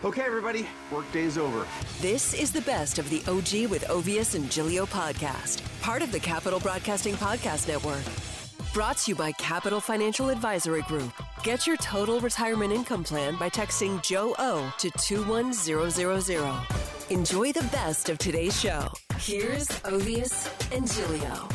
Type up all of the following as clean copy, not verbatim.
Okay, everybody, workday's over. This is the best of the OG with Ovius and Giglio podcast, part of the Capital Broadcasting Podcast Network. Brought to you by Capital Financial Advisory Group. Get your total retirement income plan by texting Joe O to 21000. Enjoy the best of today's show. Here's Ovius and Giglio.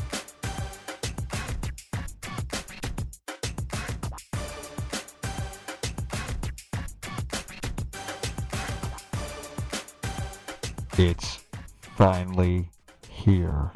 It's finally here.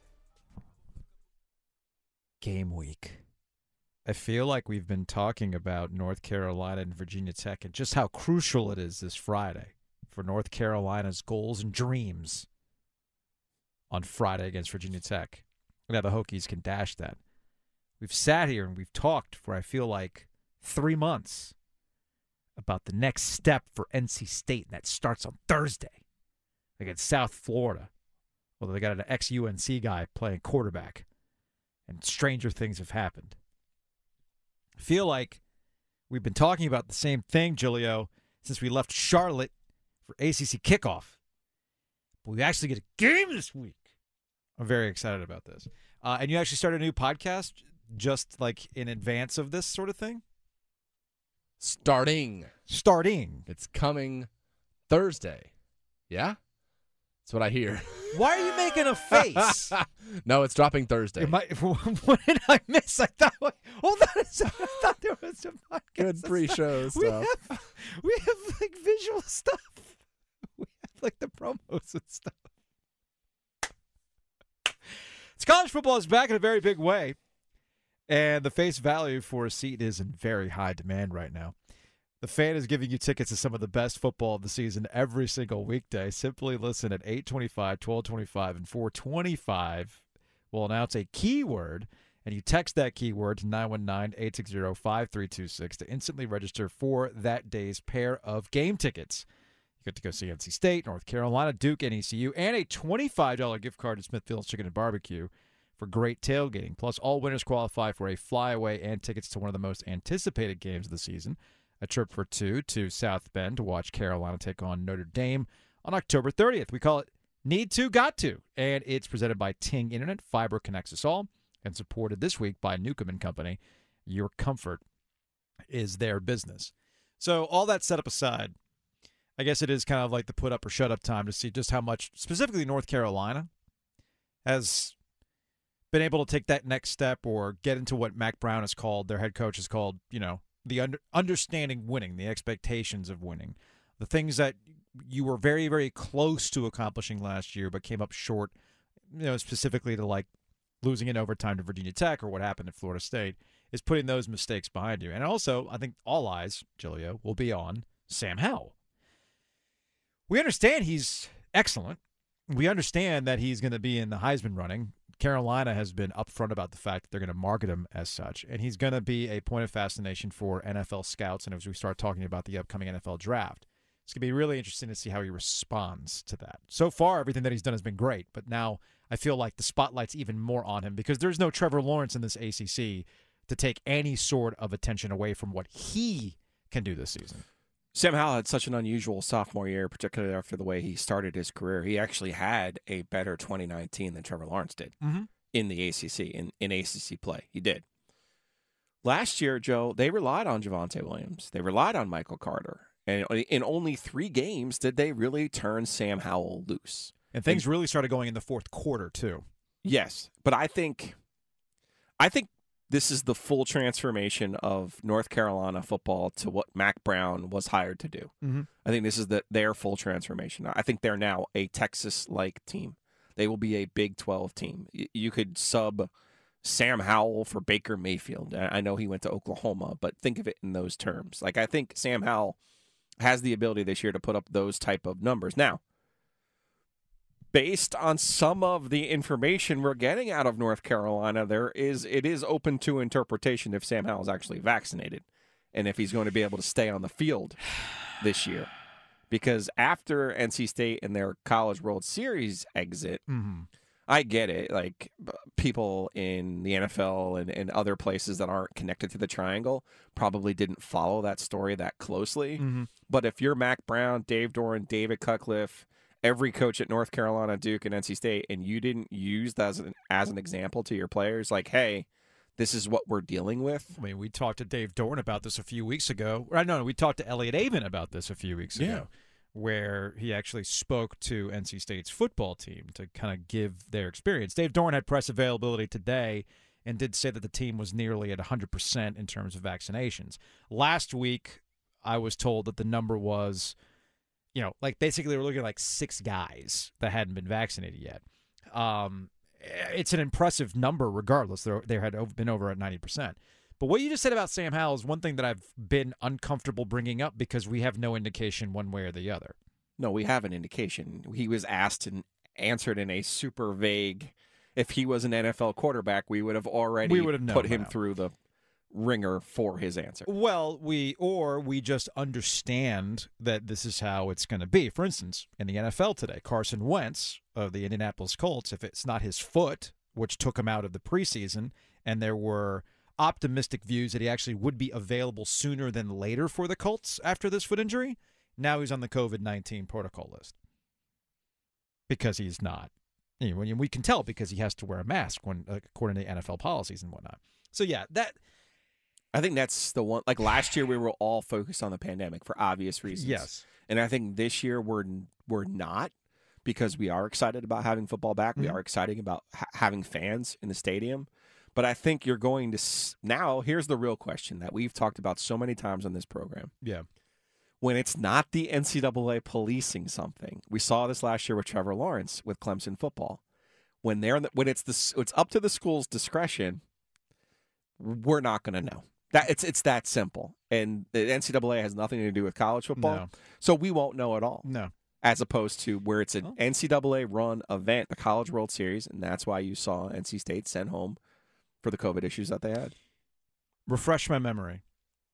Game week. I feel like we've been talking about North Carolina and Virginia Tech and just how crucial it is this Friday for North Carolina's goals and dreams on Friday against Virginia Tech. Now the Hokies can dash that. We've sat here and we've talked for, I feel like, 3 months about the next step for NC State, and that starts on Thursday against South Florida. Although they got an ex-UNC guy playing quarterback, and stranger things have happened. I feel like we've been talking about the same thing, Giglio, since we left Charlotte for ACC kickoff. But we actually get a game this week. I'm very excited about this. And you actually started a new podcast just like in advance of this sort of thing? Starting. It's coming Thursday. Yeah? That's what I hear. Why are you making a face? No, it's dropping Thursday. What did I miss? I thought, hold on a second. I thought there was a podcast. Good pre-show stuff. We have like visual stuff. We have like the promos and stuff. It's college football is back in a very big way, and the face value for a seat is in very high demand right now. The Fan is giving you tickets to some of the best football of the season every single weekday. Simply listen at 8:25, 12:25, and 4:25. We'll announce a keyword, and you text that keyword to 919-860-5326 to instantly register for that day's pair of game tickets. You get to go see NC State, North Carolina, Duke, and ECU, and a $25 gift card to Smithfield's Chicken and Barbecue for great tailgating. Plus, all winners qualify for a flyaway and tickets to one of the most anticipated games of the season, a trip for two to South Bend to watch Carolina take on Notre Dame on October 30th. We call it Need To, Got To, and it's presented by Ting Internet. Fiber connects us all, and supported this week by Newcomb & Company. Your comfort is their business. So all that setup aside, I guess it is kind of like the put up or shut up time to see just how much, specifically North Carolina, has been able to take that next step or get into what Mack Brown has called, their head coach has called, the understanding winning, the expectations of winning, the things that you were very, very close to accomplishing last year but came up short, specifically to like losing in overtime to Virginia Tech or what happened at Florida State, is putting those mistakes behind you. And also, I think all eyes, Giglio, will be on Sam Howell. We understand he's excellent. We understand that he's going to be in the Heisman running. Carolina has been upfront about the fact that they're going to market him as such, and he's going to be a point of fascination for NFL scouts. And as we start talking about the upcoming NFL draft, it's going to be really interesting to see how he responds to that. So far, everything that he's done has been great, but now I feel like the spotlight's even more on him because there's no Trevor Lawrence in this ACC to take any sort of attention away from what he can do this season. Sam Howell had such an unusual sophomore year, particularly after the way he started his career. He actually had a better 2019 than Trevor Lawrence did in the ACC, in ACC play. He did. Last year, Joe, they relied on Javonte Williams. They relied on Michael Carter. And in only 3 games did they really turn Sam Howell loose. And things really started going in the fourth quarter, too. Yes, but I think this is the full transformation of North Carolina football to what Mack Brown was hired to do. I think this is their full transformation. I think they're now a Texas-like team. They will be a Big 12 team. You could sub Sam Howell for Baker Mayfield. I know he went to Oklahoma, but think of it in those terms. Like, I think Sam Howell has the ability this year to put up those type of numbers. Now, based on some of the information we're getting out of North Carolina, it is open to interpretation if Sam Howell's actually vaccinated and if he's going to be able to stay on the field this year. Because after NC State and their College World Series exit, I get it. Like people in the NFL and other places that aren't connected to the triangle probably didn't follow that story that closely. Mm-hmm. But if you're Mac Brown, Dave Doran, David Cutcliffe, every coach at North Carolina, Duke, and NC State, and you didn't use that as an example to your players, like, hey, this is what we're dealing with. I mean, we talked to Dave Doran about this a few weeks ago. No, we talked to Elliot Avon about this a few weeks ago, where he actually spoke to NC State's football team to kind of give their experience. Dave Doran had press availability today and did say that the team was nearly at 100% in terms of vaccinations. Last week, I was told that the number was, like basically we're looking at like 6 guys that hadn't been vaccinated yet. It's an impressive number regardless. They had been over at 90%. But what you just said about Sam Howell is one thing that I've been uncomfortable bringing up because we have no indication one way or the other. No, we have an indication. He was asked and answered in a super vague, if he was an NFL quarterback, we would have already put him through the ringer for his answer. Well, we just understand that this is how it's going to be. For instance, in the NFL today, Carson Wentz of the Indianapolis Colts, if it's not his foot, which took him out of the preseason, and there were optimistic views that he actually would be available sooner than later for the Colts after this foot injury, now he's on the COVID-19 protocol list because he's not. We can tell because he has to wear a mask when, according to NFL policies and whatnot. So, yeah, I think that's the one. Like last year, we were all focused on the pandemic for obvious reasons. Yes. And I think this year we're not, because we are excited about having football back. We are excited about having fans in the stadium. But I think you're going to now. Here's the real question that we've talked about so many times on this program. Yeah. When it's not the NCAA policing something, we saw this last year with Trevor Lawrence with Clemson football. When it's up to the school's discretion, we're not going to know. It's that simple. And the NCAA has nothing to do with college football, so we won't know at all. No. As opposed to where it's an NCAA-run event, the College World Series, and that's why you saw NC State sent home for the COVID issues that they had. Refresh my memory.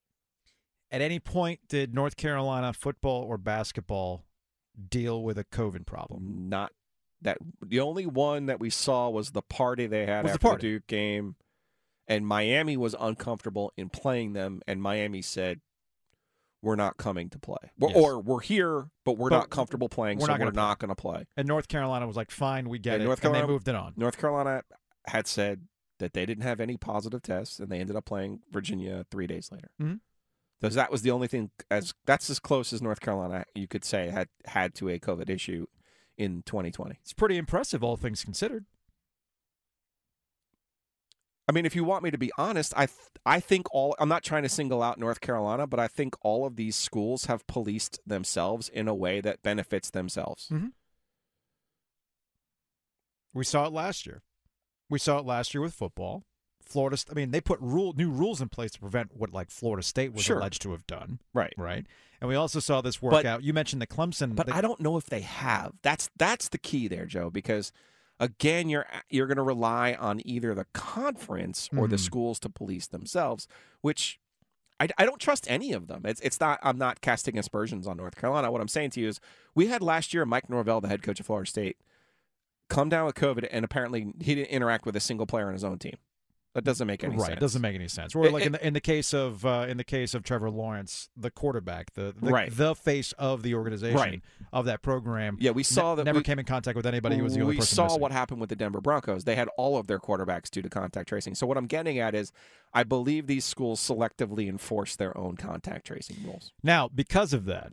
At any point, did North Carolina football or basketball deal with a COVID problem? Not that. The only one that we saw was the party they had after the Duke game, and Miami was uncomfortable in playing them, and Miami said, we're not coming to play. Or we're here, but we're not comfortable playing, so we're not going to play. And North Carolina was like, fine, we get it, and they moved it on. North Carolina had said that they didn't have any positive tests, and they ended up playing Virginia 3 days later. Mm-hmm. Because that was the only thing, that's as close as North Carolina, you could say, had to a COVID issue in 2020. It's pretty impressive, all things considered. I mean, if you want me to be honest, I think I'm not trying to single out North Carolina, but I think all of these schools have policed themselves in a way that benefits themselves. Mm-hmm. We saw it last year. We saw it last year with football. Florida, they put new rules in place to prevent what Florida State was alleged to have done. Right. And we also saw this work out. You mentioned the Clemson. But I don't know if they have. That's the key there, Joe, because again, you're going to rely on either the conference or the schools to police themselves, which I don't trust any of them. It's not. I'm not casting aspersions on North Carolina. What I'm saying to you is, we had last year Mike Norvell, the head coach of Florida State, come down with COVID, and apparently he didn't interact with a single player on his own team. That doesn't make any sense. Right, it doesn't make any sense. Or in the case of Trevor Lawrence, the quarterback, the face of the organization of that program. Yeah, we saw that never came in contact with anybody. He was the only person We saw missing. what happened with the Denver Broncos. They had all of their quarterbacks due to contact tracing. So what I'm getting at is, I believe these schools selectively enforce their own contact tracing rules. Now, because of that,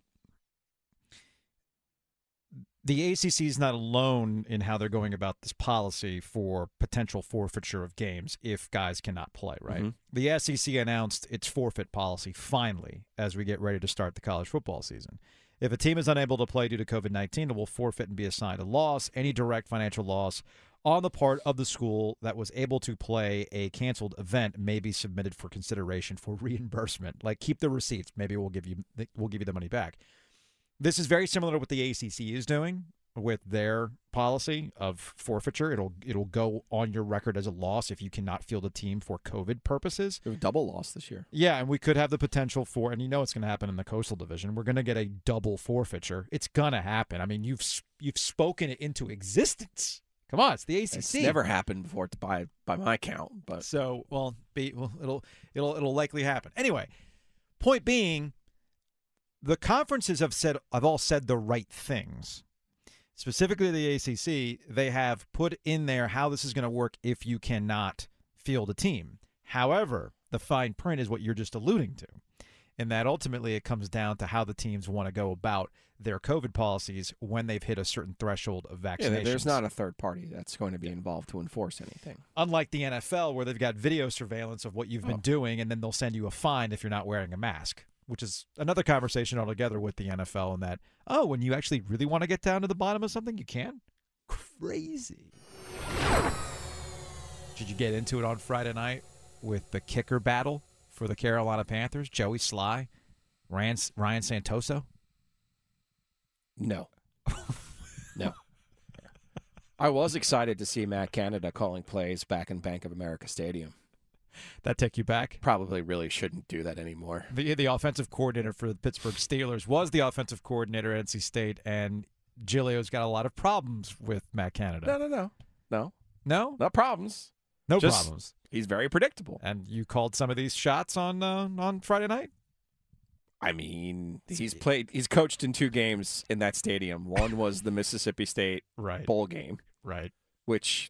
the ACC is not alone in how they're going about this policy for potential forfeiture of games if guys cannot play, right? Mm-hmm. The SEC announced its forfeit policy finally as we get ready to start the college football season. If a team is unable to play due to COVID-19, it will forfeit and be assigned a loss. Any direct financial loss on the part of the school that was able to play a canceled event may be submitted for consideration for reimbursement. Keep the receipts. Maybe we'll give you the money back. This is very similar to what the ACC is doing with their policy of forfeiture. It'll go on your record as a loss if you cannot field a team for COVID purposes. We have a double loss this year. Yeah, and we could have the potential for, and it's going to happen in the Coastal Division. We're going to get a double forfeiture. It's going to happen. You've spoken it into existence. Come on, it's the ACC. It's never happened before by my count, but So, it'll likely happen. Anyway, point being, the conferences have all said the right things. Specifically the ACC, they have put in there how this is going to work if you cannot field a team. However, the fine print is what you're just alluding to, and that ultimately it comes down to how the teams want to go about their COVID policies when they've hit a certain threshold of vaccinations. yeah, there's not a third party that's going to be involved to enforce anything. Unlike the NFL, where they've got video surveillance of what you've been doing, and then they'll send you a fine if you're not wearing a mask, which is another conversation altogether with the NFL, and that, when you actually really want to get down to the bottom of something, you can? Crazy. Did you get into it on Friday night with the kicker battle for the Carolina Panthers? Joey Sly, Ryan Santoso? No. No. I was excited to see Matt Canada calling plays back in Bank of America Stadium. That take you back? Probably really shouldn't do that anymore. The offensive coordinator for the Pittsburgh Steelers was the offensive coordinator at NC State, and Giglio's got a lot of problems with Matt Canada. No. No? Not problems. No Just- problems. He's very predictable. And you called some of these shots on Friday night? I mean, he's coached in 2 games in that stadium. One was the Mississippi State Right. bowl game, Right. which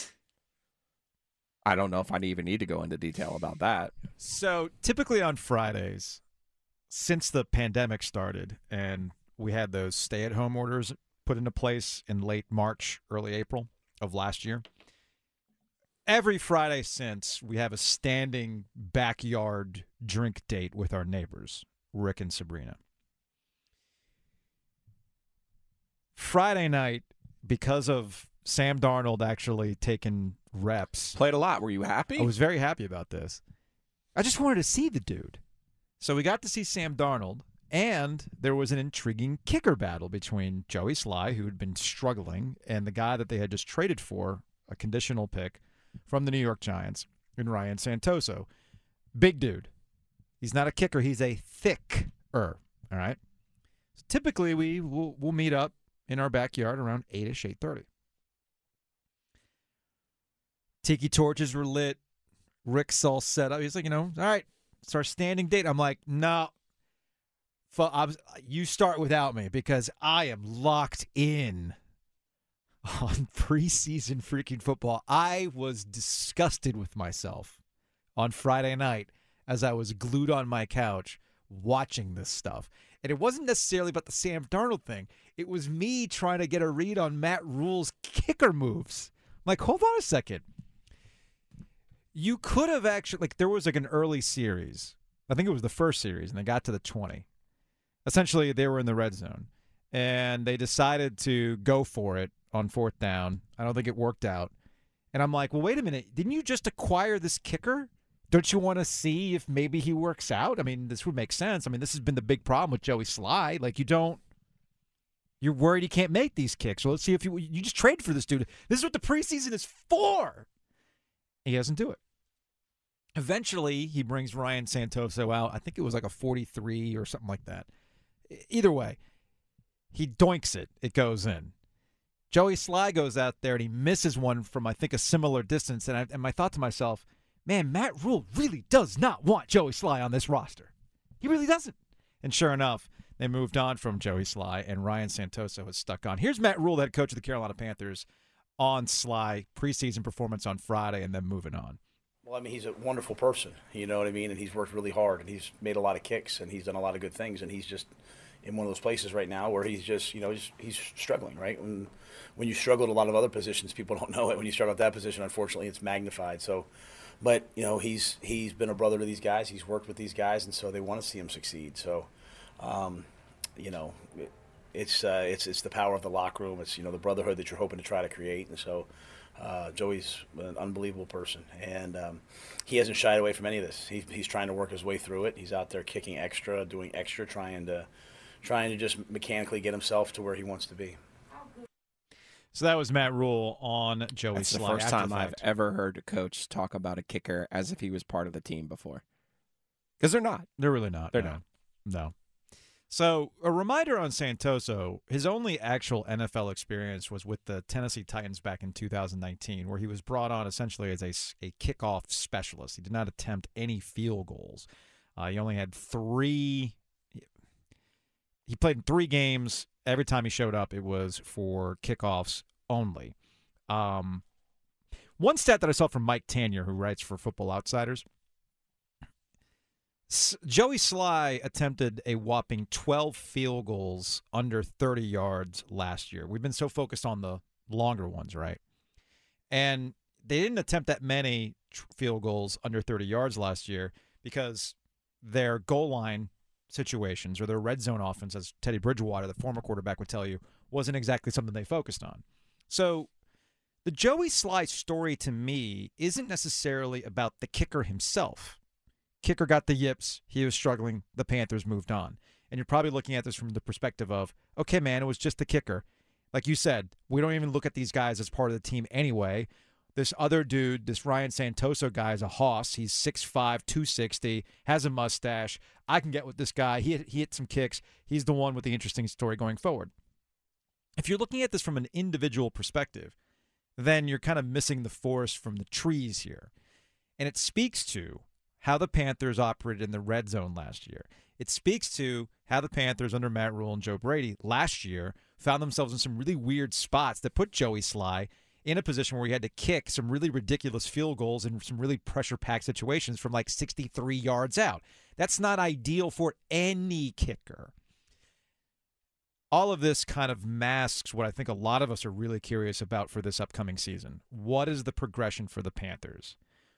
I don't know if I even need to go into detail about that. So typically on Fridays, since the pandemic started and we had those stay-at-home orders put into place in late March, early April of last year, every Friday since, we have a standing backyard drink date with our neighbors, Rick and Sabrina. Friday night, because of Sam Darnold actually taking reps, Played a lot. Were you happy? I was very happy about this. I just wanted to see the dude. So we got to see Sam Darnold, and there was an intriguing kicker battle between Joey Sly, who had been struggling, and the guy that they had just traded for, a conditional pick from the New York Giants, and Ryan Santoso. Big dude. He's not a kicker. He's a thicker. All right? So typically, we'll meet up in our backyard around 8-ish, 8:30. Tiki torches were lit. Rick's all set up. He's like, all right, it's our standing date. I'm like, no. You start without me because I am locked in on preseason freaking football. I was disgusted with myself on Friday night as I was glued on my couch watching this stuff. And it wasn't necessarily about the Sam Darnold thing. It was me trying to get a read on Matt Rule's kicker moves. I'm like, hold on a second. You could have actually, there was an early series. I think it was the first series, and they got to the 20. Essentially, they were in the red zone, and they decided to go for it on 4th down. I don't think it worked out. And I'm like, well, wait a minute. Didn't you just acquire this kicker? Don't you want to see if maybe he works out? I mean, this would make sense. I mean, this has been the big problem with Joey Sly. You're worried he can't make these kicks. Well, let's see if you just trade for this dude. This is what the preseason is for. He doesn't do it. Eventually, he brings Ryan Santoso out. I think it was like a 43 or something like that. Either way, he doinks it. It goes in. Joey Sly goes out there, and he misses one from, I think, a similar distance. And I thought to myself, man, Matt Rule really does not want Joey Sly on this roster. He really doesn't. And sure enough, they moved on from Joey Sly, and Ryan Santoso has stuck on. Here's Matt Rule, the head coach of the Carolina Panthers, on Sly, preseason performance on Friday, and then moving on. Well, I mean, he's a wonderful person, you know what I mean? And he's worked really hard, and he's made a lot of kicks, and he's done a lot of good things, and he's just in one of those places right now where he's just, he's struggling, right? When you struggle at a lot of other positions, people don't know it. When you struggle at that position, unfortunately, it's magnified. So, but, he's been a brother to these guys. He's worked with these guys, and so they want to see him succeed. So, it's the power of the locker room. It's, the brotherhood that you're hoping to try to create. And so Joey's an unbelievable person, and he hasn't shied away from any of this. He's trying to work his way through it. He's out there kicking extra, doing extra, trying to just mechanically get himself to where he wants to be. So that was Matt Rule on Joey That's Sly. the first time I've fact. ever heard a coach talk about a kicker as if he was part of the team before. Because they're not. They're really not. They're no. not. No. So, a reminder on Santoso, his only actual NFL experience was with the Tennessee Titans back in 2019, where he was brought on essentially as a kickoff specialist. He did not attempt any field goals. He only had 3. He played in 3 games. Every time he showed up, it was for kickoffs only. One stat that I saw from Mike Tanier, who writes for Football Outsiders, Joey Sly attempted a whopping 12 field goals under 30 yards last year. We've been so focused on the longer ones, right? And they didn't attempt that many field goals under 30 yards last year because their goal line situations or their red zone offense, as Teddy Bridgewater, the former quarterback, would tell you, wasn't exactly something they focused on. So the Joey Sly story to me isn't necessarily about the kicker himself. Kicker got the yips. He was struggling. The Panthers moved on. And you're probably looking at this from the perspective of, okay, man, it was just the kicker. Like you said, we don't even look at these guys as part of the team anyway. This other dude, this Ryan Santoso guy, is a hoss. He's 6'5", 260, has a mustache. I can get with this guy. He hit some kicks. He's the one with the interesting story going forward. If you're looking at this from an individual perspective, then you're kind of missing the forest from the trees here. And it speaks to how the Panthers operated in the red zone last year. It speaks to how the Panthers under Matt Rule and Joe Brady last year found themselves in some really weird spots that put Joey Sly in a position where he had to kick some really ridiculous field goals in some really pressure-packed situations from like 63 yards out. That's not ideal for any kicker. All of this kind of masks what I think a lot of us are really curious about for this upcoming season. What is the progression for the Panthers?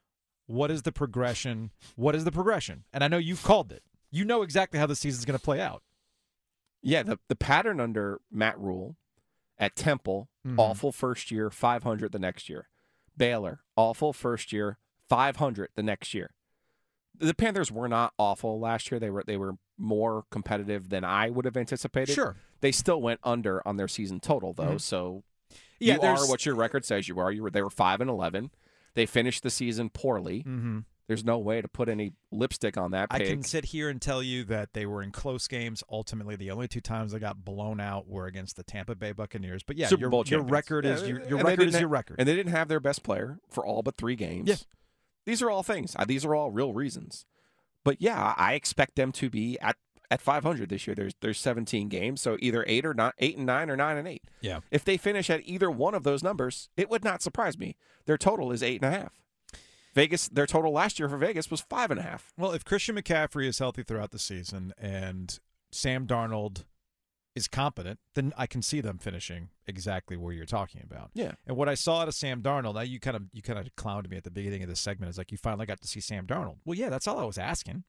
What is the progression? What is the progression? And I know you've called it. You know exactly how the season's going to play out. Yeah, the pattern under Matt Rule at Temple, awful first year, 500 the next year. Baylor, awful first year, 500 the next year. The Panthers were not awful last year. They were more competitive than I would have anticipated. Sure. They still went under on their season total, though. So Yeah, you are what your record says you are. They were 5-11. They finished the season poorly. Mm-hmm. There's no way to put any lipstick on that pig. I can sit here and tell you that they were in close games. Ultimately, the only 2 times they got blown out were against the Tampa Bay Buccaneers. But yeah, Super Bowl your champions. record is your record. And they didn't have their best player for all but 3 games. Yeah. These are all things. These are all real reasons. But yeah, I expect them to be at 500 this year. There's 17 games, so either 8 and 9 or 9 and 8. Yeah. If they finish at either one of those numbers, it would not surprise me. Their total is 8.5. Vegas, their total last year for Vegas was 5.5. Well, if Christian McCaffrey is healthy throughout the season and Sam Darnold is competent, then I can see them finishing exactly where you're talking about. Yeah. And what I saw out of Sam Darnold, now you kind of clowned me at the beginning of this segment. Is like you finally got to see Sam Darnold. Well, yeah, that's all I was asking.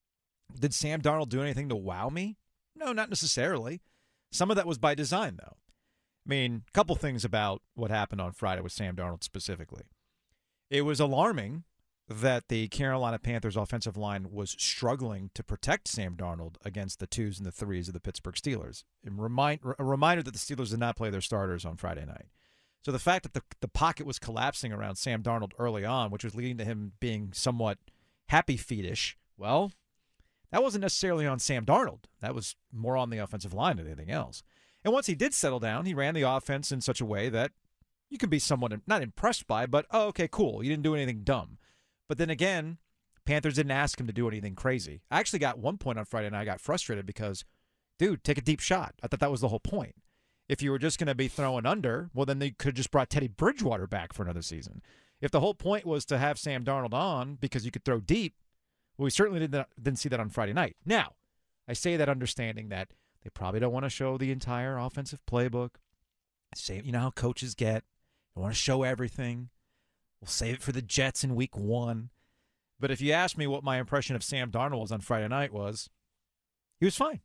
Did Sam Darnold do anything to wow me? No, not necessarily. Some of that was by design, though. I mean, a couple things about what happened on Friday with Sam Darnold specifically. It was alarming that the Carolina Panthers offensive line was struggling to protect Sam Darnold against the 2s and the 3s of the Pittsburgh Steelers. A reminder that the Steelers did not play their starters on Friday night. So the fact that the pocket was collapsing around Sam Darnold early on, which was leading to him being somewhat happy feet-ish, well, that wasn't necessarily on Sam Darnold. That was more on the offensive line than anything else. And once he did settle down, he ran the offense in such a way that you can be somewhat not impressed by, but, oh, okay, cool. You didn't do anything dumb. But then again, Panthers didn't ask him to do anything crazy. I actually got one point on Friday night I got frustrated because, dude, take a deep shot. I thought that was the whole point. If you were just going to be throwing under, well, then they could have just brought Teddy Bridgewater back for another season. If the whole point was to have Sam Darnold on because you could throw deep, well, we certainly didn't see that on Friday night. Now, I say that understanding that they probably don't want to show the entire offensive playbook. You know how coaches get. They want to show everything. We'll save it for the Jets in week 1. But if you ask me what my impression of Sam Darnold was on Friday night was, he was fine.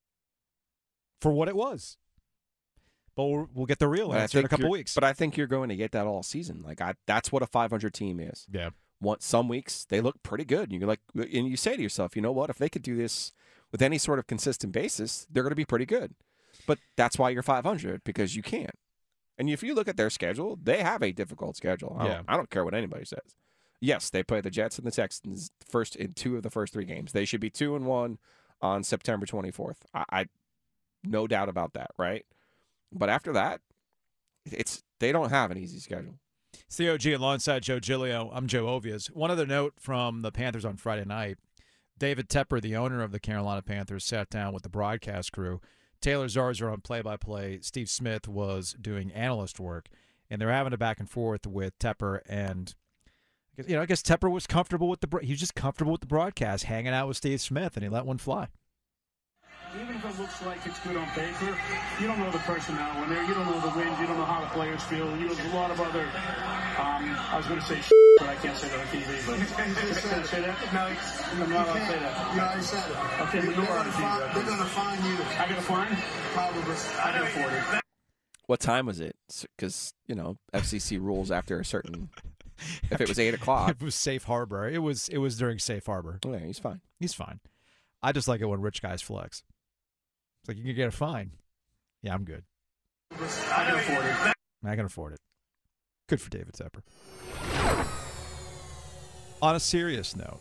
For what it was. But we'll get the real answer in a couple weeks. But I think you're going to get that all season. That's what a 500 team is. Yeah. Some weeks they look pretty good. And you say to yourself, you know what? If they could do this with any sort of consistent basis, they're going to be pretty good. But that's why you're 500, because you can't. And if you look at their schedule, they have a difficult schedule. I don't care what anybody says. Yes, they play the Jets and the Texans in 2 of the first 3 games. They should be 2-1 on September 24th. I no doubt about that, right? But after that, they don't have an easy schedule. It's the OG alongside Joe Giglio. I'm Joe Ovias. One other note from the Panthers on Friday night. David Tepper, the owner of the Carolina Panthers, sat down with the broadcast crew. Taylor Zarzour on play-by-play. Steve Smith was doing analyst work. And they're having a back and forth with Tepper. And, I guess Tepper was comfortable with he was just comfortable with the broadcast, hanging out with Steve Smith, and he let one fly. Even if it looks like it's good on paper, you don't know the personnel in there. You don't know the wins. You don't know how the players feel. There's a lot of other, I was going to say but I can't say that on TV. But can I say that? No, I'm not allowed to say that. You already said it. Okay, but you're on TV. They're going to fine you. I get a fine? Probably. I can afford it. What time was it? Because, FCC rules after a certain... If it was 8 o'clock. It was Safe Harbor. It was during Safe Harbor. Yeah, he's fine. He's fine. I just like it when rich guys flex. It's like, you can get a fine. Yeah, I'm good. I can afford it. I can afford it. Good for David Tepper. On a serious note,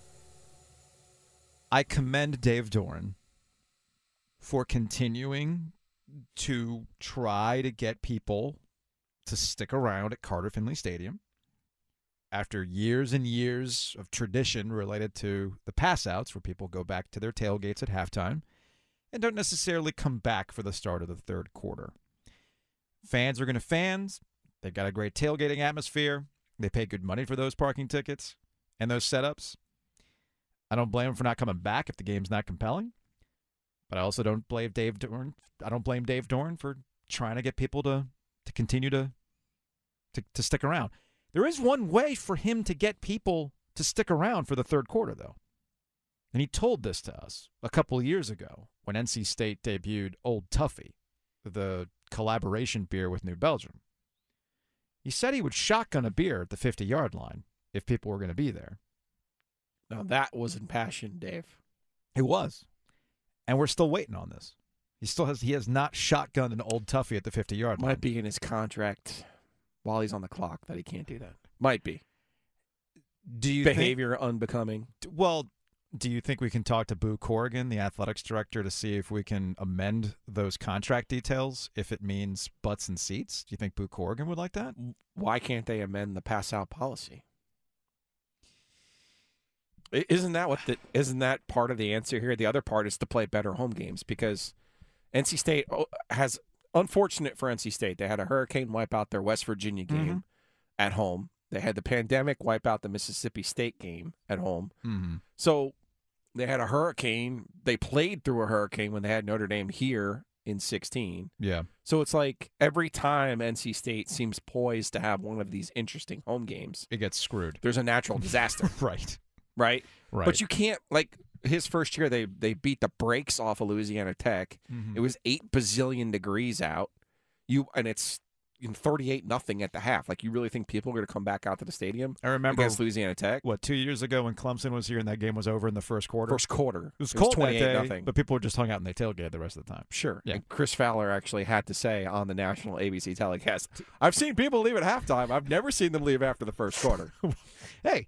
I commend Dave Doran for continuing to try to get people to stick around at Carter Finley Stadium after years and years of tradition related to the pass-outs where people go back to their tailgates at halftime and don't necessarily come back for the start of the third quarter. Fans are going to fans. They've got a great tailgating atmosphere. They pay good money for those parking tickets and those setups. I don't blame them for not coming back if the game's not compelling. But I also don't blame Dave Doran. I don't blame Dave Doran for trying to get people to continue to stick around. There is one way for him to get people to stick around for the third quarter, though. And he told this to us a couple of years ago when NC State debuted Old Tuffy, the collaboration beer with New Belgium. He said he would shotgun a beer at the 50-yard line if people were going to be there. Now, that was impassioned, Dave. It was. And we're still waiting on this. He has not shotgunned an Old Tuffy at the 50-yard line. Might be in his contract while he's on the clock that he can't do that. Might be. Do you Behavior unbecoming. Well, do you think we can talk to Boo Corrigan, the athletics director, to see if we can amend those contract details if it means butts and seats? Do you think Boo Corrigan would like that? Why can't they amend the pass-out policy? Isn't that part of the answer here? The other part is to play better home games because NC State has, unfortunate for NC State, they had a hurricane wipe out their West Virginia game at home. They had the pandemic wipe out the Mississippi State game at home. Mm-hmm. So they had a hurricane. They played through a hurricane when they had Notre Dame here in 2016. Yeah. So it's like every time NC State seems poised to have one of these interesting home games, it gets screwed. There's a natural disaster. Right. But you can't, like, his first year, they beat the brakes off of Louisiana Tech. Mm-hmm. It was 8 bazillion degrees out. And it's 38-0 at the half. Like, you really think people are going to come back out to the stadium? I remember against Louisiana Tech. 2 years ago when Clemson was here and that game was over in the first quarter? First quarter. It was cold 28-0. But people were just hung out and they tailgated the rest of the time. Sure. Yeah. And Chris Fowler actually had to say on the national ABC telecast, I've seen people leave at halftime. I've never seen them leave after the first quarter. Hey.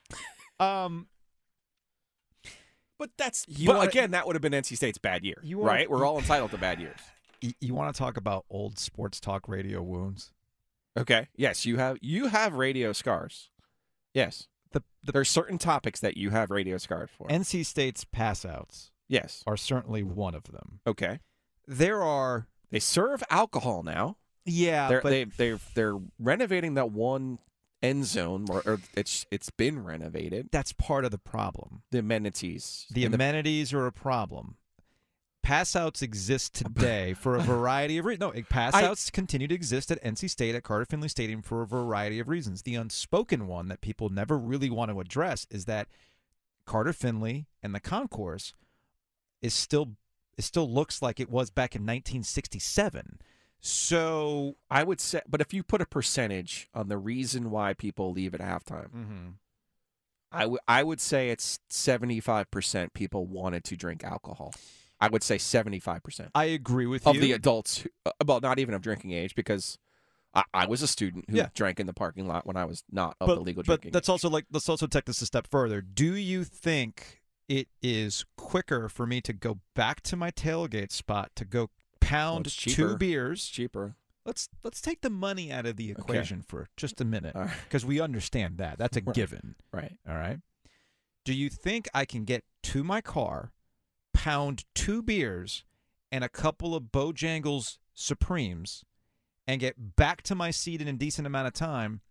But again, that would have been NC State's bad year, right? We're all entitled to bad years. You want to talk about old sports talk radio wounds? Okay. Yes, you have radio scars. Yes. There's certain topics that you have radio scars for. NC State's pass-outs are certainly one of them. Okay. They serve alcohol now. Yeah, they're renovating that one end zone, or it's been renovated. That's part of the problem. The amenities. The amenities are a problem. Pass-outs exist today for a variety of reasons. No, pass-outs continue to exist at NC State, at Carter Finley Stadium, for a variety of reasons. The unspoken one that people never really want to address is that Carter Finley and the concourse it still looks like it was back in 1967. So I would say, but if you put a percentage on the reason why people leave at halftime, I would say it's 75% people wanted to drink alcohol. I would say 75%. I agree with you. Of the adults, not even of drinking age, because I was a student who drank in the parking lot when I was not of the legal drinking. But let's also take this a step further. Do you think it is quicker for me to go back to my tailgate spot to go pound it's cheaper. 2 beers. Cheaper. Let's take the money out of the equation for just a minute, All right. because we understand that. That's a Right. given. Right. All right. Do you think I can get to my car, pound 2 beers and a couple of Bojangles Supremes, and get back to my seat in a decent amount of time?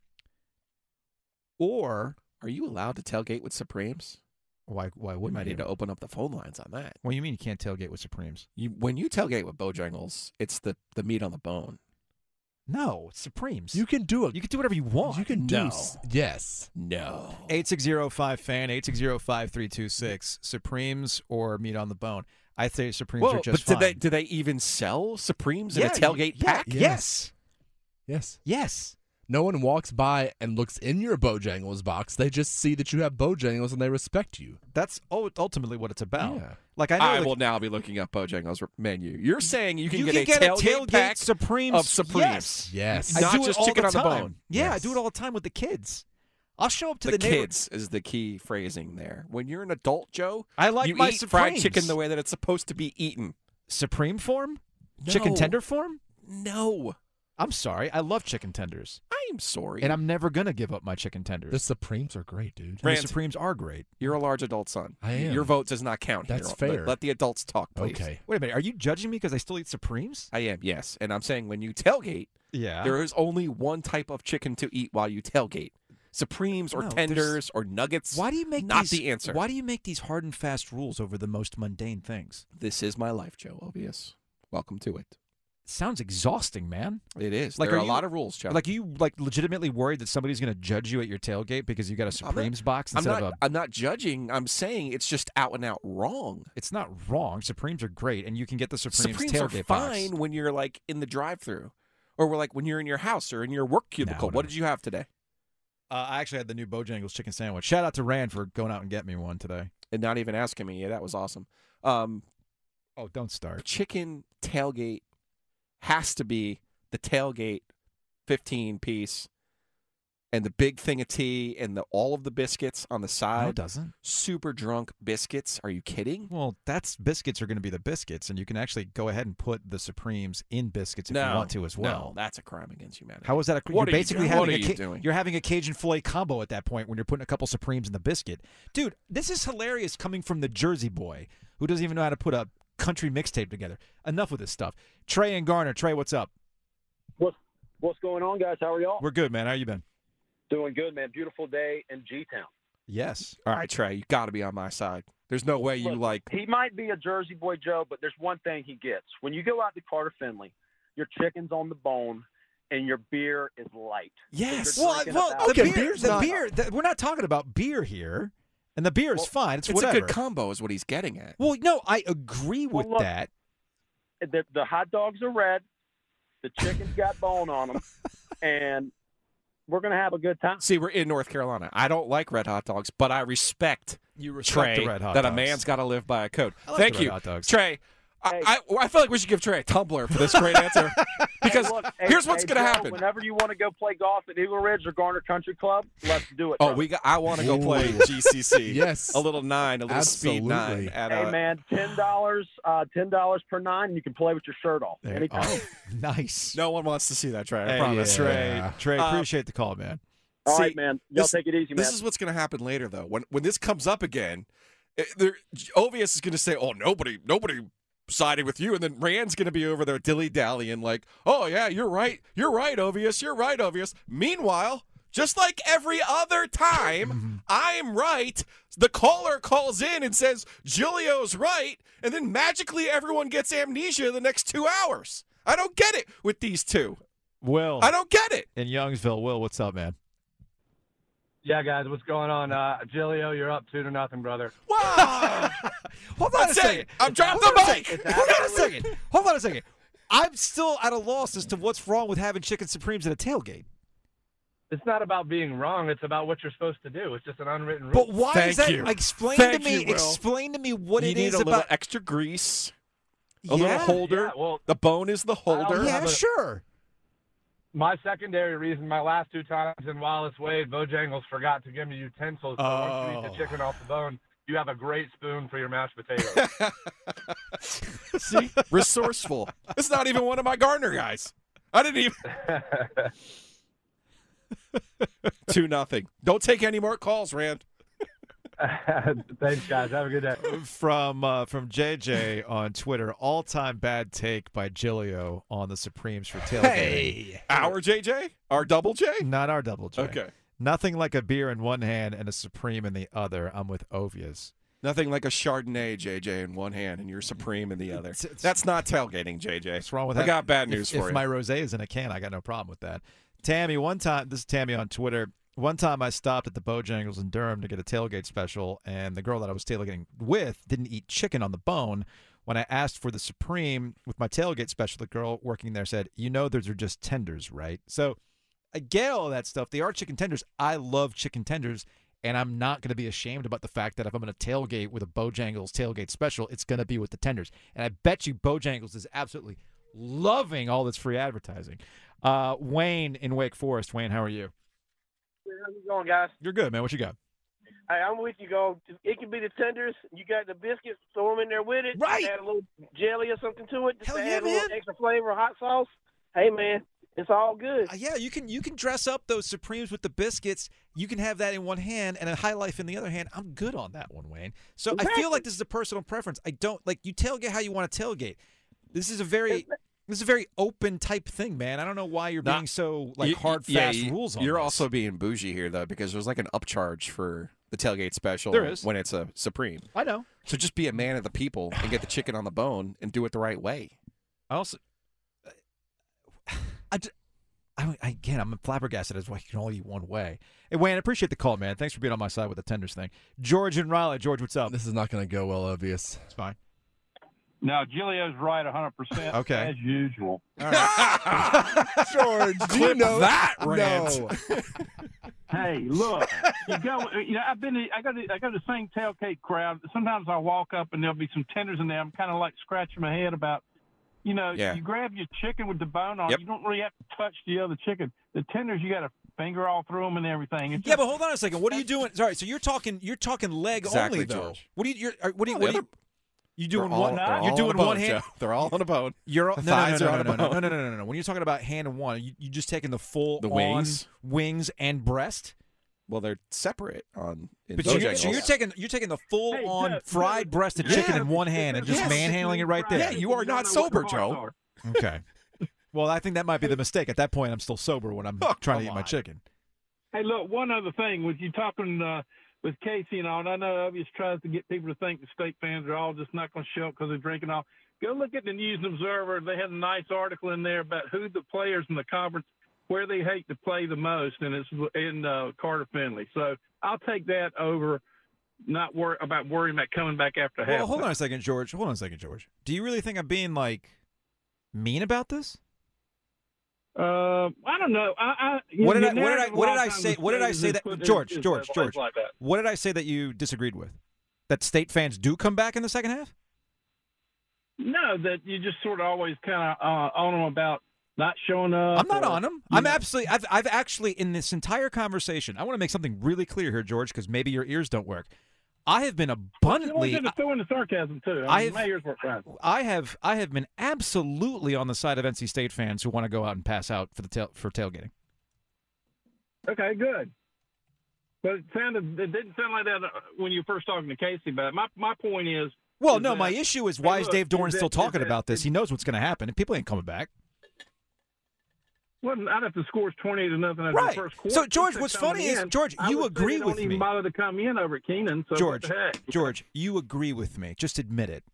Or Are you allowed to tailgate with Supremes? why We wouldn't might you? need to open up the phone lines on that. What do you mean you can't tailgate with Supremes? When you tailgate with Bojangles, it's the meat on the bone. No, it's Supremes. You can do it. You can do whatever you want. You can do. No. Yes. No. 860-5FAN, 860-5326. Supremes or meat on the bone? I say Supremes Whoa, are just but fine. do they even sell Supremes in Yeah, a tailgate yeah, pack? Yes. Yes. Yes. No one walks by and looks in your Bojangles box. They just see that you have Bojangles and they respect you. That's ultimately what it's about. Yeah. Like I know I like, will now be looking up Bojangles menu. You're saying you can get a tailgate pack Supremes of Supremes. Yes. Yes. I Not do it just all chicken the on the time. bone. Yeah, I Yes. do it all the time with the kids. I'll show up to The the neighbor- kids is the key phrasing there. When you're an adult, Joe, I like you my eat fried Supremes. chicken the way that it's supposed to be eaten. Supreme form? Chicken No. tender form? No. I'm sorry. I love chicken tenders. I'm sorry. And I'm never going to give up my chicken tenders. The Supremes are great, dude. And the Rand. Supremes are great. You're a large adult son. I am. Your vote does not count That's here. fair. Let the adults talk, please. Okay. Wait a minute. Are you judging me because I still eat Supremes? I am, yes. And I'm saying when you tailgate, Yeah. there is only one type of chicken to eat while you tailgate. Supremes or No, tenders or nuggets. Why do you make not these, the answer? Why do you make these hard and fast rules over the most mundane things? This is my life, Joe Obvious. Welcome to it. It sounds exhausting, man. It is. Like, there are are a you- lot of rules, Joe. Like you legitimately worried that somebody's going to judge you at your tailgate because you got a Supremes box I'm instead not, of a. I'm not judging. I'm saying it's just out and out wrong. It's not wrong. Supremes are great, and you can get the Supremes, Supremes tailgate are fine box. when you're like in the drive-through, or like when you're in your house or in your work cubicle. No. What did you have today? I actually had the new Bojangles chicken sandwich. Shout out to Rand for going out and getting me one today. And not even asking me. Yeah, that was awesome. Oh, don't start. Chicken tailgate has to be the tailgate 15-piece and the big thing of tea and all of the biscuits on the No, side. it doesn't. Super drunk biscuits. Are you kidding? Well, biscuits are going to be the biscuits, and you can actually go ahead and put the Supremes in biscuits if you want to as well. No, that's a crime against humanity. How is that? What You're are you basically doing? having What a are you doing? You're having a Cajun filet combo at that point when you're putting a couple Supremes in the biscuit. Dude, this is hilarious coming from the Jersey boy who doesn't even know how to put a country mixtape together. Enough with this stuff. Trey and Garner. Trey, what's up? What's going on, guys? How are y'all? We're good, man. How you been? Doing good, man. Beautiful day in G-Town. Yes. All right, Trey, you got to be on my side. There's no way you Look, like. He might be a Jersey boy, Joe, but there's one thing he gets. When you go out to Carter Finley, your chicken's on the bone and your beer is light. Yes. You're Well, drinking well, about- the Okay, beer, beer's the not- beer. We're not talking about beer here, and the beer is fine. It's It's whatever. a good combo, is what he's getting at. Well, no, I agree with Well, look, that. the hot dogs are red. The chicken's got bone on them. And we're going to have a good time. See, we're in North Carolina. I don't like red hot dogs, but I respect You Trey the red hot that dogs. a man's got to live by a code. I like Thank the red you, hot dogs. Trey. Hey. I feel like we should give Trey a tumbler for this great answer because Hey, look, here's what's going to Joe, happen. Whenever you want to go play golf at Eagle Ridge or Garner Country Club, let's do it. Oh, brother. I want to go play Ooh. GCC. Yes. a little speed nine. Absolutely. At, Hey, man, $10 per nine, and you can play with your shirt off There- anytime. oh, nice. No one wants to see that, Trey. I Hey, promise. yeah. Trey, Uh, appreciate the call, man. All See, right, man. Y'all this- take it easy, man. This is what's going to happen later, though. When this comes up again, Ovius is going to say, "Oh, nobody sided with you," and then Rand's going to be over there dilly-dallying like, "Oh yeah, you're right, Ovius, you're right, Ovius." Meanwhile, just like every other time, I'm right. The caller calls in and says Giulio's right, and then magically everyone gets amnesia the next 2 hours. I don't get it with these two. Will I don't get it. in Youngsville. Will, what's up, man? Yeah, guys, what's going on? Giulio, you're up 2-0, brother. Wow. Hold on That's a second. it. I'm dropping the mic. Hold on a second. I'm still at a loss as to what's wrong with having chicken Supremes at a tailgate. It's not about being wrong. It's about what you're supposed to do. It's just an unwritten rule. But why Thank is that? you. Explain Thank to me. you, Will. Explain to me what You it need is a little about. extra grease. A Yeah. little holder. Yeah, well, The bone is the holder. Yeah, have a- sure. my secondary reason, my last 2 times in Wallace Wade, Bojangles forgot to give me utensils. So once you eat the chicken off the bone, you have a great spoon for your mashed potatoes. See? Resourceful. It's not even one of my Gardner guys. I didn't even. 2-0. Don't take any more calls, Rand. Thanks, guys. Have a good day. From JJ on Twitter, all-time bad take by Giglio on the Supremes for tailgating. Hey, our JJ? Our double J? Not our double J. Okay. Nothing like a beer in one hand and a Supreme in the other. I'm with Ovius. Nothing like a Chardonnay, JJ, in one hand and your Supreme in the other. That's not tailgating, JJ. What's wrong with I that? got bad news for If you. my rosé is in a can, I got no problem with that. Tammy, one time, this is Tammy on Twitter. One time I stopped at the Bojangles in Durham to get a tailgate special, and the girl that I was tailgating with didn't eat chicken on the bone. When I asked for the Supreme with my tailgate special, the girl working there said, those are just tenders, right? So I get all that stuff. They are chicken tenders. I love chicken tenders, and I'm not going to be ashamed about the fact that if I'm going to tailgate with a Bojangles tailgate special, it's going to be with the tenders. And I bet you Bojangles is absolutely loving all this free advertising. Wayne in Wake Forest. Wayne, how are you? How's it going, guys? You're good, man. What you got? Hey, I'm with you, go. It can be the tenders. You got the biscuits, throw them in there with it. Right. Add a little jelly or something to it. Just Hell to yeah, add a little man. extra flavor, hot sauce. Hey, man, it's all good. Yeah, you can dress up those Supremes with the biscuits. You can have that in one hand and a High Life in the other hand. I'm good on that one, Wayne. So I feel like this is a personal preference. I don't like you tailgate how you want to tailgate. This is a very open type thing, man. I don't know why you're being so hard, fast rules on You're this. also being bougie here, though, because there's like an upcharge for the tailgate special There is. when it's a Supreme. I know. So just be a man of the people and get the chicken on the bone and do it the right way. I also, I'm flabbergasted as why you can only eat one way. Hey, Wayne, I appreciate the call, man. Thanks for being on my side with the tenders thing. George and Raleigh. George, what's up? This is not going to go well, obvious. It's fine. No, Giglio's right 100%. Okay. As usual. George, do you know that rant? No. Hey, look, I go to the same tailgate crowd. Sometimes I walk up and there'll be some tenders in there. I'm kind of like scratching my head about, you grab your chicken with the bone on. Yep. You don't really have to touch the other chicken. The tenders, you got to finger all through them and everything. It's Yeah, but hold on a second. What are you doing? Sorry, so you're talking leg Exactly, only though. George. What do you? You doing They're all- one? they're all You're on doing a bone, one hand. Joe. They're all on a bone. You're The thighs are on a bone. no. When you're talking about hand and one, you just taking the full wings? wings and breast. Well, they're separate on. But so you're taking the full on fried breasted chicken in one hand and just manhandling it right there. Yeah, you are not sober, Joe. Okay. Well, I think that might be the mistake. At that point, I'm still sober when I'm trying to eat my chicken. Hey, look, one other thing. With you talking with Casey and all, and I know Obvious tries to get people to think the State fans are all just not going to show up because they're drinking all. Go look at the News and Observer. They had a nice article in there about who the players in the conference, where they hate to play the most, and it's in Carter Finley. So I'll take that over not worrying about coming back after half. Well, hold on a second, George. Do you really think I'm being mean about this? I don't know. What did I say? What did I say that George? Like that. What did I say that you disagreed with? That State fans do come back in the second half? No, that you just sort of always kind of on them about not showing up. I'm not on them. I've actually in this entire conversation. I want to make something really clear here, George, because maybe your ears don't work. I have been abundantly. You throw in the sarcasm too. My ears work fine. I have been absolutely on the side of NC State fans who want to go out and pass out for tailgating. Okay, good. But it didn't sound like that when you were first talking to Casey about it. My point is. Well, no, my issue is why is Dave Doran still talking about this? He knows what's going to happen, and people ain't coming back. Well, not if the score's 20-0 after the first quarter. So, George, what's funny is, George, you agree with me. Don't even bother to come in over at Keenan. So George, what the heck? George, you agree with me. Just admit it.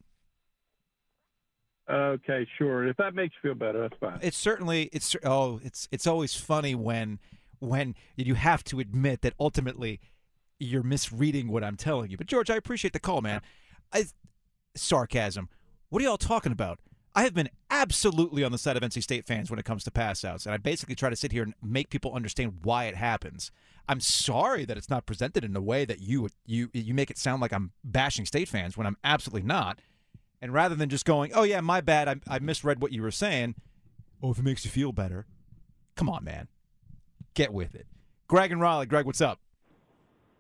Okay, sure. If that makes you feel better, that's fine. It's always funny when you have to admit that ultimately you're misreading what I'm telling you. But George, I appreciate the call, man. Sarcasm. What are y'all talking about? I have been absolutely on the side of NC State fans when it comes to pass outs, and I basically try to sit here and make people understand why it happens. I'm sorry that it's not presented in a way that you make it sound like I'm bashing State fans when I'm absolutely not. And rather than just going, oh, yeah, my bad, I misread what you were saying. Oh, if it makes you feel better. Come on, man. Get with it. Greg and Raleigh. Greg, what's up?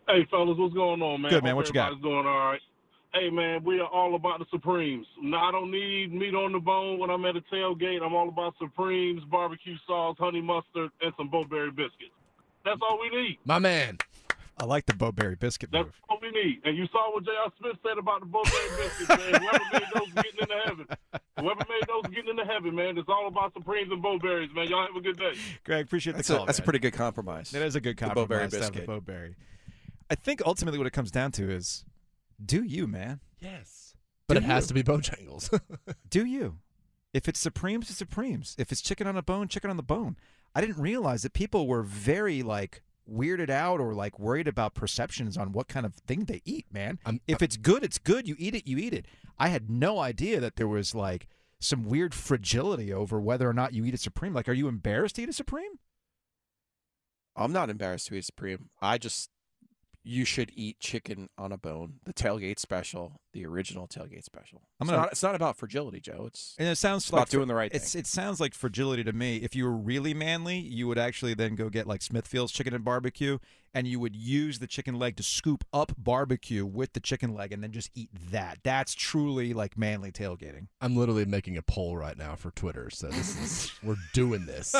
Hey, fellas, what's going on, man? Good, man. Hope What you got? everybody's doing all right. Hey, man, we are all about the Supremes. Now, I don't need meat on the bone when I'm at a tailgate. I'm all about Supremes, barbecue sauce, honey mustard, and some Bo-Berry biscuits. That's all we need. My man. I like the Bo-Berry biscuit That's move. all we need. And you saw what J.R. Smith said about the Bo-Berry biscuits, man. Whoever made those getting into heaven. Whoever made those getting into heaven, man. It's all about Supremes and Bo-Berries, man. Y'all have a good day. Greg, appreciate That's the call. That's a man. pretty good compromise. It is a good The compromise. Bo-Berry to have the biscuit. Bo-Berry. I think ultimately what it comes down to is, do you, man? Yes. But Do it has you? to be Bojangles. Do you? If it's Supremes, it's Supremes. If it's chicken on a bone, chicken on the bone. I didn't realize that people were very, weirded out or, worried about perceptions on what kind of thing they eat, man. If it's good, it's good. You eat it, you eat it. I had no idea that there was, some weird fragility over whether or not you eat a Supreme. Are you embarrassed to eat a Supreme? I'm not embarrassed to eat Supreme. You should eat chicken on a bone. The tailgate special, the original tailgate special. It's not about fragility, Joe. It's about doing the right thing. It sounds like fragility to me. If you were really manly, you would actually then go get Smithfield's chicken and barbecue, and you would use the chicken leg to scoop up barbecue with the chicken leg and then just eat that. That's truly manly tailgating. I'm literally making a poll right now for Twitter, so we're doing this.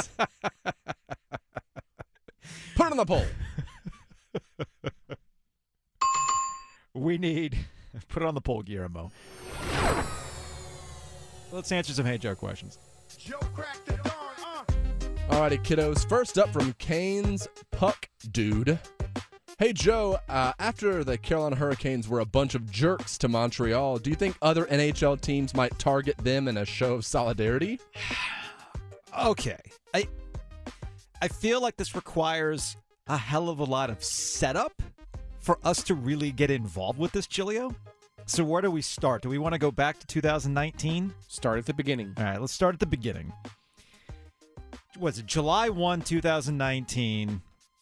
Put it on the poll. We need put it on the poll, Guillermo. Let's answer some Hey Joe questions. Alrighty, kiddos. First up from Canes Puck Dude. Hey, Joe, after the Carolina Hurricanes were a bunch of jerks to Montreal, do you think other NHL teams might target them in a show of solidarity? Okay. I feel like this requires a hell of a lot of setup for us to really get involved with this, Giglio. So where do we start? Do we want to go back to 2019? Start at the beginning. All right, let's start at the beginning. Was it July 1, 2019?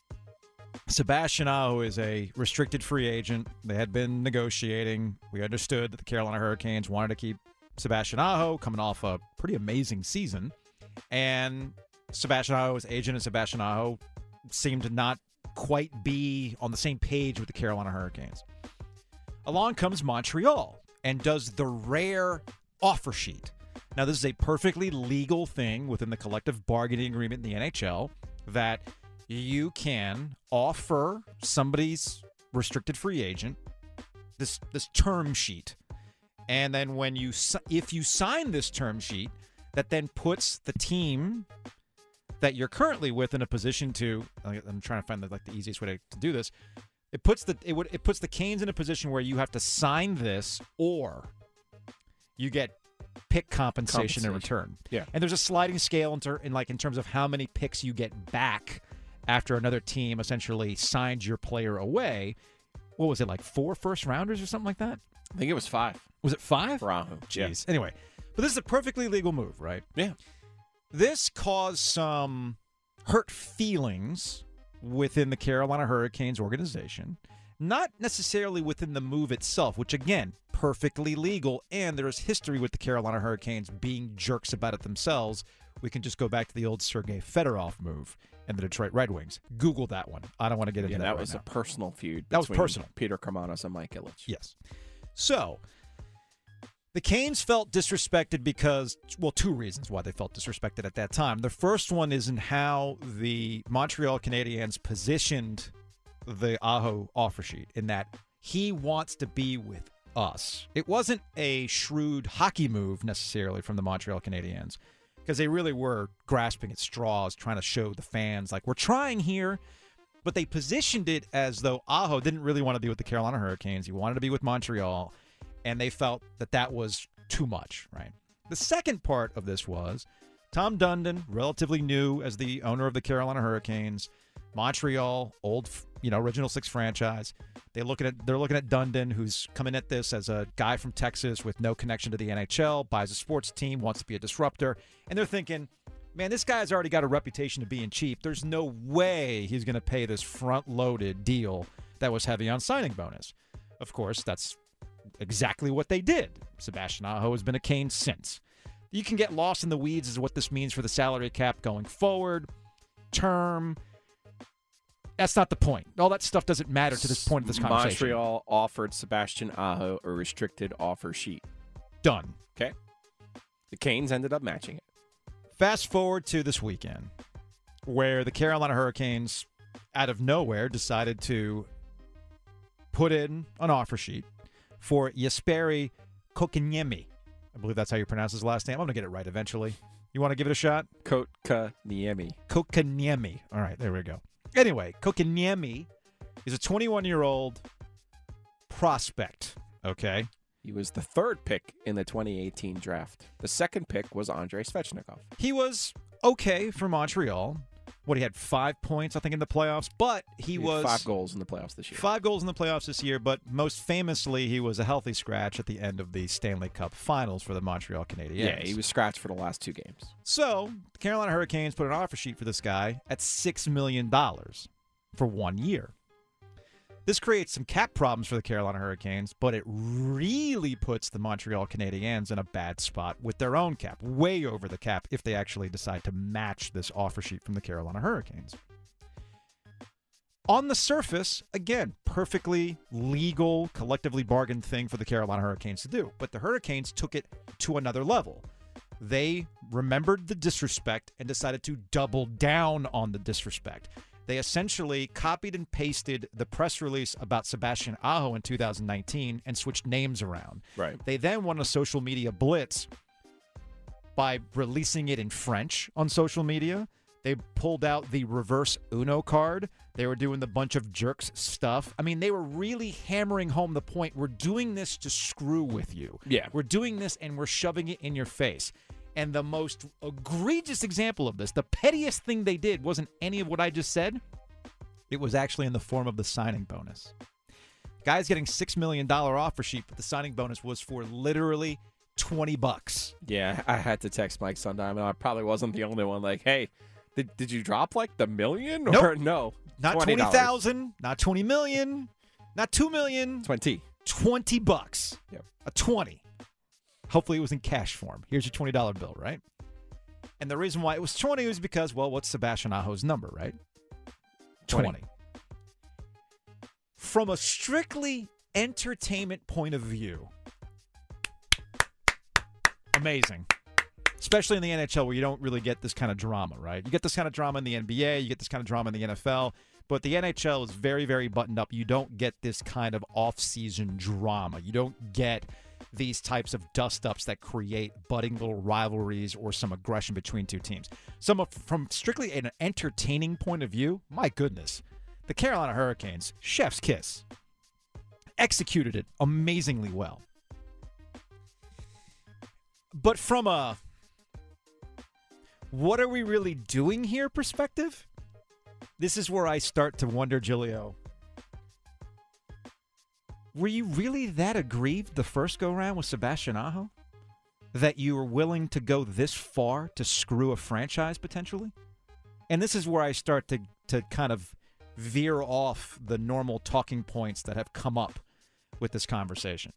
Sebastian Aho is a restricted free agent. They had been negotiating. We understood that the Carolina Hurricanes wanted to keep Sebastian Aho coming off a pretty amazing season. And Sebastian Aho's agent and Sebastian Aho seemed to not quite be on the same page with the Carolina Hurricanes. Along comes Montreal and does the rare offer sheet. Now, this is a perfectly legal thing within the collective bargaining agreement in the NHL that you can offer somebody's restricted free agent this term sheet. And then if you sign this term sheet, that then puts the team that you're currently with in a position to, I'm trying to find the easiest way to do this. It puts the Canes in a position where you have to sign this or you get pick compensation in return. Yeah. And there's a sliding scale in terms of how many picks you get back after another team essentially signs your player away. What was it, 4 first rounders or something like that? I think it was 5. Was it 5? For Aho. Jeez. Yeah. Anyway, but this is a perfectly legal move, right? Yeah. This caused some hurt feelings within the Carolina Hurricanes organization, not necessarily within the move itself, which, again, perfectly legal, and there is history with the Carolina Hurricanes being jerks about it themselves. We can just go back to the old Sergei Fedorov move and the Detroit Red Wings. Google that one. I don't want to get into that that right was now. a personal feud. That was between personal. Peter Karmanos and Mike Ilitch. Yes. So, the Canes felt disrespected because, 2 reasons why they felt disrespected at that time. The first one is in how the Montreal Canadiens positioned the Aho offer sheet, in that he wants to be with us. It wasn't a shrewd hockey move necessarily from the Montreal Canadiens, because they really were grasping at straws, trying to show the fans, we're trying here. But they positioned it as though Aho didn't really want to be with the Carolina Hurricanes. He wanted to be with Montreal. And they felt that was too much, right? The second part of this was Tom Dundon, relatively new as the owner of the Carolina Hurricanes, Montreal, old, original 6 franchise. They're looking at Dundon, who's coming at this as a guy from Texas with no connection to the NHL, buys a sports team, wants to be a disruptor, and they're thinking, man, this guy's already got a reputation of being cheap. There's no way he's going to pay this front-loaded deal that was heavy on signing bonus. Of course, that's exactly what they did. Sebastian Aho has been a Cane since. You can get lost in the weeds as to what this means for the salary cap going forward, term. That's not the point. All that stuff doesn't matter to this point of this conversation. Montreal offered Sebastian Aho a restricted offer sheet. Done. Okay. The Canes ended up matching it. Fast forward to this weekend, where the Carolina Hurricanes, out of nowhere, decided to put in an offer sheet for Jesperi Kotkaniemi. I believe that's how you pronounce his last name. I'm going to get it right eventually. You want to give it a shot? Kotkaniemi. Kotkaniemi. All right, there we go. Anyway, Kotkaniemi is a 21-year-old prospect, okay? He was the third pick in the 2018 draft. The second pick was Andrei Svechnikov. He was okay for Montreal. He had 5 points, I think, in the playoffs, but he was 5 goals in the playoffs this year. 5 goals in the playoffs this year, but most famously, he was a healthy scratch at the end of the Stanley Cup Finals for the Montreal Canadiens. Yeah, he was scratched for the last 2 games. So, the Carolina Hurricanes put an offer sheet for this guy at $6 million for 1 year. This creates some cap problems for the Carolina Hurricanes, but it really puts the Montreal Canadiens in a bad spot with their own cap, way over the cap if they actually decide to match this offer sheet from the Carolina Hurricanes. On the surface, again, perfectly legal, collectively bargained thing for the Carolina Hurricanes to do, but the Hurricanes took it to another level. They remembered the disrespect and decided to double down on the disrespect. They essentially copied and pasted the press release about Sebastian Aho in 2019 and switched names around. Right. They then won a social media blitz by releasing it in French on social media. They pulled out the reverse Uno card. They were doing the bunch of jerks stuff. I mean, they were really hammering home the point. We're doing this to screw with you. Yeah. We're doing this and we're shoving it in your face. And the most egregious example of this, the pettiest thing they did, wasn't any of what I just said. It was actually in the form of the signing bonus. Guy's getting $6 million offer sheet, but the signing bonus was for literally $20. Yeah, I had to text Mike Sundheim, and I probably wasn't the only one. Like, hey, did you drop like the million? Or Nope. No. Not $20. 20,000, not 20 million, not 2 million. 20. $20. Yep. A 20. Hopefully it was in cash form. Here's your $20 bill, right? And the reason why it was 20 was because, well, what's Sebastian Aho's number, right? 20. From a strictly entertainment point of view, amazing. Especially in the NHL where you don't really get this kind of drama, right? You get this kind of drama in the NBA, you get this kind of drama in the NFL, but the NHL is very, very buttoned up. You don't get this kind of off-season drama. You don't get these types of dust-ups that create budding little rivalries or some aggression between two teams. From strictly an entertaining point of view, my goodness, the Carolina Hurricanes, chef's kiss, executed it amazingly well. But from a what are we really doing here perspective, this is where I start to wonder, Giglio, were you really that aggrieved the first go-round with Sebastian Aho that you were willing to go this far to screw a franchise potentially? And this is where I start to kind of veer off the normal talking points that have come up with this conversation.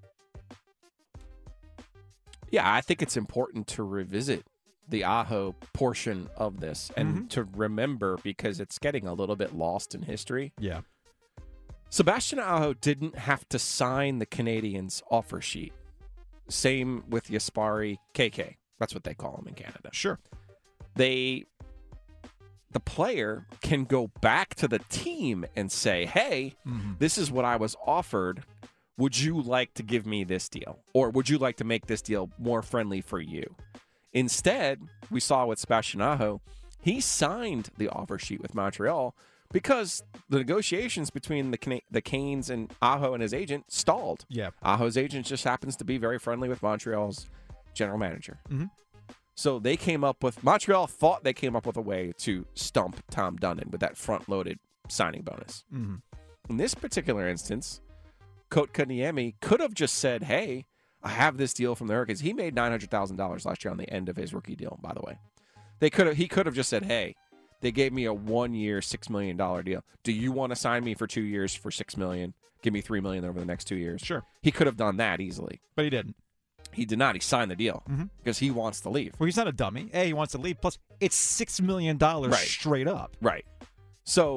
Yeah, I think it's important to revisit the Aho portion of this and to remember, because it's getting a little bit lost in history. Yeah. Sebastian Aho didn't have to sign the Canadiens' offer sheet. Same with Jesperi KK. That's what they call him in Canada. Sure. The player can go back to the team and say, hey, this is what I was offered. Would you like to give me this deal? Or would you like to make this deal more friendly for you? Instead, we saw with Sebastian Aho, he signed the offer sheet with Montreal because the negotiations between the Canes and Aho and his agent stalled. Yeah. Aho's agent just happens to be very friendly with Montreal's general manager. So Montreal thought they came up with a way to stump Tom Dundon with that front-loaded signing bonus. In this particular instance, Kotkaniemi could have just said, hey, I have this deal from the Hurricanes. He made $900,000 last year on the end of his rookie deal, by the way. He could have just said, hey, they gave me a 1-year, $6 million deal. Do you want to sign me for 2 years for $6 million? Give me $3 million over the next 2 years. Sure. He could have done that easily. But he didn't. He did not. He signed the deal because he wants to leave. Well, he's not a dummy. A, he wants to leave. Plus, it's $6 million straight up. Right. So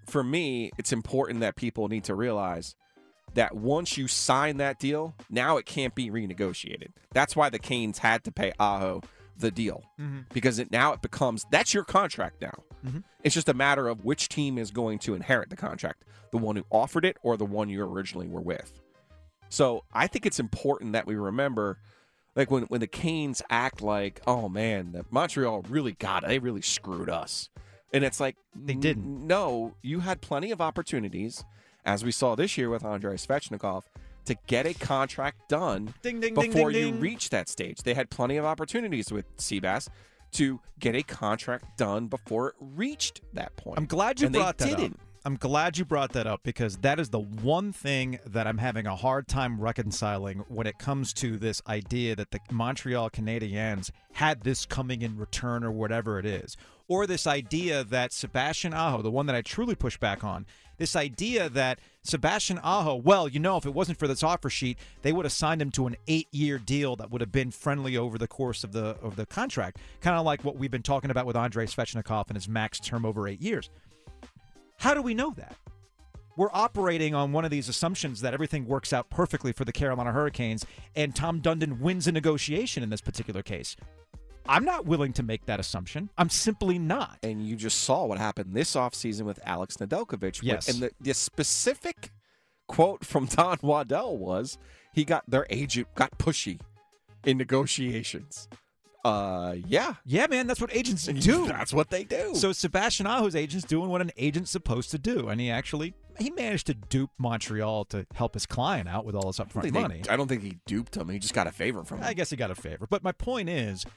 for me, it's important that people need to realize that once you sign that deal, now it can't be renegotiated. That's why the Canes had to pay Aho the deal, because now it becomes, that's your contract now. It's just a matter of which team is going to inherit the contract, the one who offered it or the one you originally were with. So I think it's important that we remember, like when the Canes act like, oh man, that Montreal really got it, they really screwed us. And it's like, they didn't. No, you had plenty of opportunities, as we saw this year with Andrei Svechnikov, to get a contract done before you reach that stage. They had plenty of opportunities with Seabass to get a contract done before it reached that point. I'm glad you brought that up. I'm glad you brought that up, because that is the one thing that I'm having a hard time reconciling when it comes to this idea that the Montreal Canadiens had this coming in return or whatever it is. Or this idea that Sebastian Aho, the one that I truly push back on, this idea that Sebastian Aho, well, if it wasn't for this offer sheet, they would have signed him to an 8-year deal that would have been friendly over the course of the contract. Kind of like what we've been talking about with Andrei Svechnikov and his max term over 8 years. How do we know that? We're operating on one of these assumptions that everything works out perfectly for the Carolina Hurricanes and Tom Dundon wins a negotiation in this particular case. I'm not willing to make that assumption. I'm simply not. And you just saw what happened this offseason with Alex Nedeljkovic. Yes. And the specific quote from Don Waddell was their agent got pushy in negotiations. Yeah, man, that's what agents do. That's what they do. So Sebastian Aho's agent's doing what an agent's supposed to do, and he managed to dupe Montreal to help his client out with all this upfront money. I don't think he duped him. He just got a favor from him. I guess he got a favor. But my point is,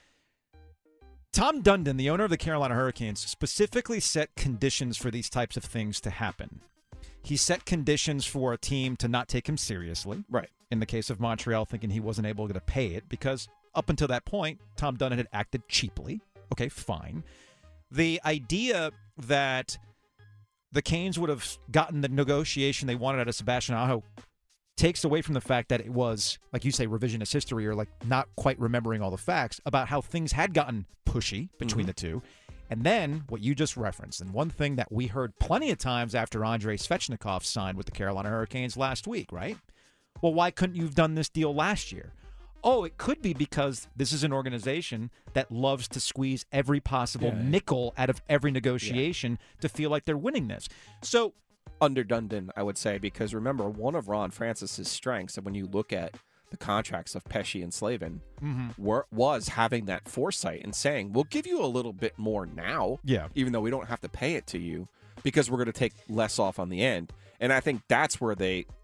Tom Dundon, the owner of the Carolina Hurricanes, specifically set conditions for these types of things to happen. He set conditions for a team to not take him seriously. Right. In the case of Montreal, thinking he wasn't able to pay it because up until that point, Tom Dundon had acted cheaply. Okay, fine. The idea that the Canes would have gotten the negotiation they wanted out of Sebastian Aho takes away from the fact that it was, like you say, revisionist history, or like not quite remembering all the facts about how things had gotten pushy between the two. And then what you just referenced, and one thing that we heard plenty of times after Andrei Svechnikov signed with the Carolina Hurricanes last week, right? Well, why couldn't you have done this deal last year? Oh, it could be because this is an organization that loves to squeeze every possible nickel out of every negotiation to feel like they're winning this. So, under Dundon, I would say, because remember, one of Ron Francis's strengths, and when you look at the contracts of Pesce and Slavin, was having that foresight and saying, we'll give you a little bit more now, even though we don't have to pay it to you, because we're going to take less off on the end. And I think that's where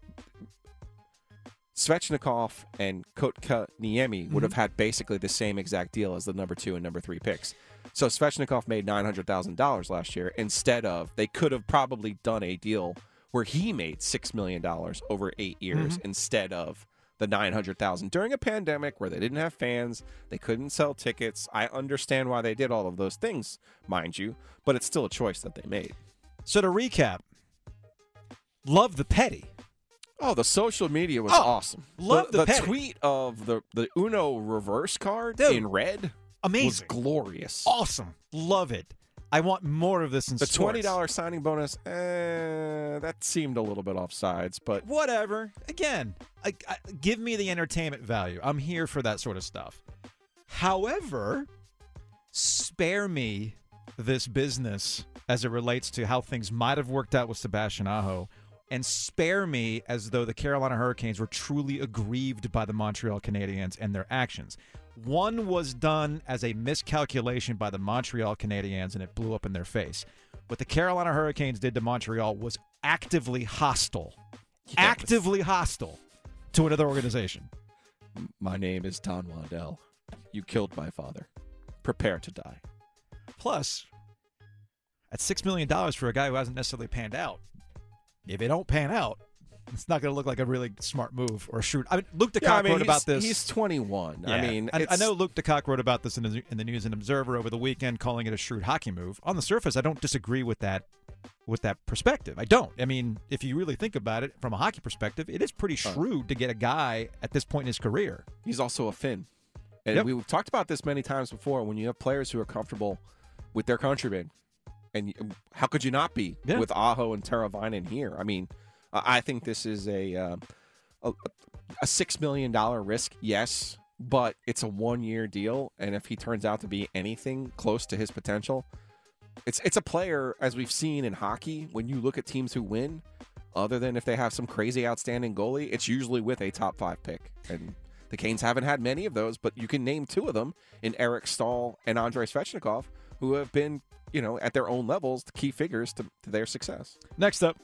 Svechnikov and Kotkaniemi would have had basically the same exact deal as the number 2 and number 3 picks. So Svechnikov made $900,000 last year instead of, they could have probably done a deal where he made $6 million over 8 years instead of the $900,000 during a pandemic where they didn't have fans, they couldn't sell tickets. I understand why they did all of those things, mind you, but it's still a choice that they made. So to recap, love the petty. Oh, the social media was awesome. Love the tweet of the Uno reverse card in red. Amazing. Was glorious. Awesome. Love it. I want more of this in the sports. $20 signing bonus, that seemed a little bit offsides, but whatever. Again, give me the entertainment value. I'm here for that sort of stuff. However, spare me this business as it relates to how things might have worked out with Sebastian Aho, and spare me as though the Carolina Hurricanes were truly aggrieved by the Montreal Canadiens and their actions. One was done as a miscalculation by the Montreal Canadiens, and it blew up in their face. What the Carolina Hurricanes did to Montreal was actively hostile. Actively hostile to another organization. My name is Don Waddell. You killed my father. Prepare to die. Plus, at $6 million for a guy who hasn't necessarily panned out, if it don't pan out, it's not going to look like a really smart move or a shrewd. I mean, Luke DeCock wrote about this. He's 21. Yeah. I mean, I know Luke DeCock wrote about this in the News and Observer over the weekend, calling it a shrewd hockey move. On the surface, I don't disagree with that perspective. I don't. I mean, if you really think about it from a hockey perspective, it is pretty shrewd to get a guy at this point in his career. He's also a Finn. And we've talked about this many times before. When you have players who are comfortable with their countrymen, and how could you not be with Aho and Teravainen here? I mean, I think this is a $6 million risk, yes, but it's a 1-year deal, and if he turns out to be anything close to his potential, it's a player, as we've seen in hockey, when you look at teams who win, other than if they have some crazy outstanding goalie, it's usually with a top 5 pick, and the Canes haven't had many of those, but you can name 2 of them in Eric Staal and Andrei Svechnikov, who have been, at their own levels, the key figures to their success. Next up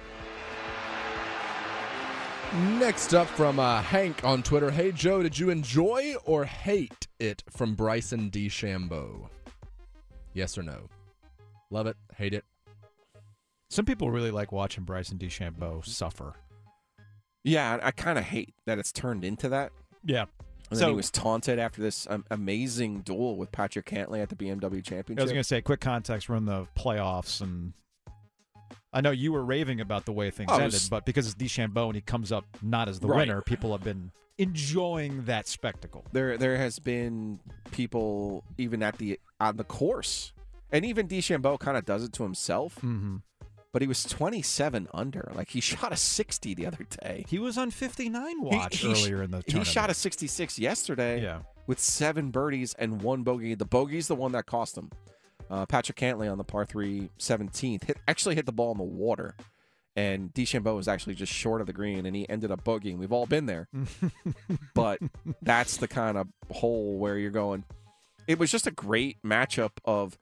from Hank on Twitter. Hey, Joe, did you enjoy or hate it from Bryson DeChambeau? Yes or no? Love it, hate it? Some people really like watching Bryson DeChambeau suffer. Yeah, I kind of hate that it's turned into that. Yeah. And then he was taunted after this amazing duel with Patrick Cantlay at the BMW Championship. I was going to say, quick context, we're in the playoffs, and I know you were raving about the way things ended, but because it's DeChambeau and he comes up not as the winner, people have been enjoying that spectacle. There has been people even on the course, and even DeChambeau kind of does it to himself. Mm-hmm. But he was 27 under. Like, he shot a 60 the other day. He was on 59 watch earlier in the tournament. He shot a 66 yesterday with 7 birdies and 1 bogey. The bogey's the one that cost him. Patrick Cantlay on the par 3 17th actually hit the ball in the water. And DeChambeau was actually just short of the green, and he ended up bogeying. We've all been there. But that's the kind of hole where you're going. It was just a great matchup of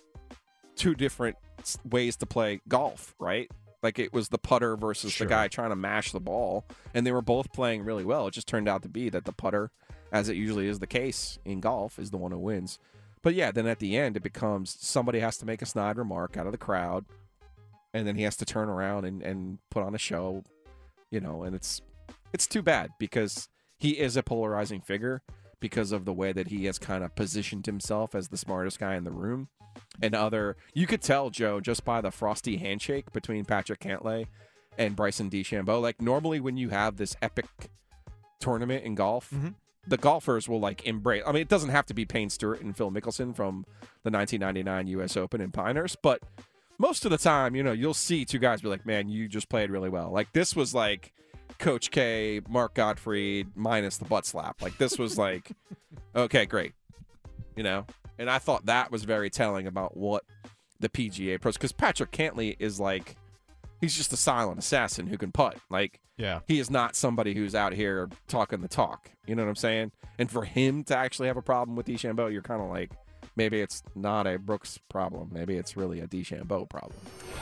2 different ways to play golf, right? Like, it was the putter versus the guy trying to mash the ball, and they were both playing really well. It just turned out to be that the putter, as it usually is the case in golf, is the one who wins. But yeah, then at the end, it becomes somebody has to make a snide remark out of the crowd, and then he has to turn around and put on a show, and it's too bad because he is a polarizing figure because of the way that he has kind of positioned himself as the smartest guy in the room. And you could tell, Joe, just by the frosty handshake between Patrick Cantlay and Bryson DeChambeau. Like, normally when you have this epic tournament in golf, the golfers will embrace. I mean, it doesn't have to be Payne Stewart and Phil Mickelson from the 1999 U.S. Open in Pinehurst, but most of the time, you'll see 2 guys be like, "Man, you just played really well." Like, this was like Coach K, Mark Gottfried minus the butt slap. Like, this was like, okay, great, And I thought that was very telling about what the PGA pros, because Patrick Cantlay is he's just a silent assassin who can putt. He is not somebody who's out here talking the talk. You know what I'm saying? And for him to actually have a problem with DeChambeau, you're kind of like, maybe it's not a Brooks problem. Maybe it's really a DeChambeau problem.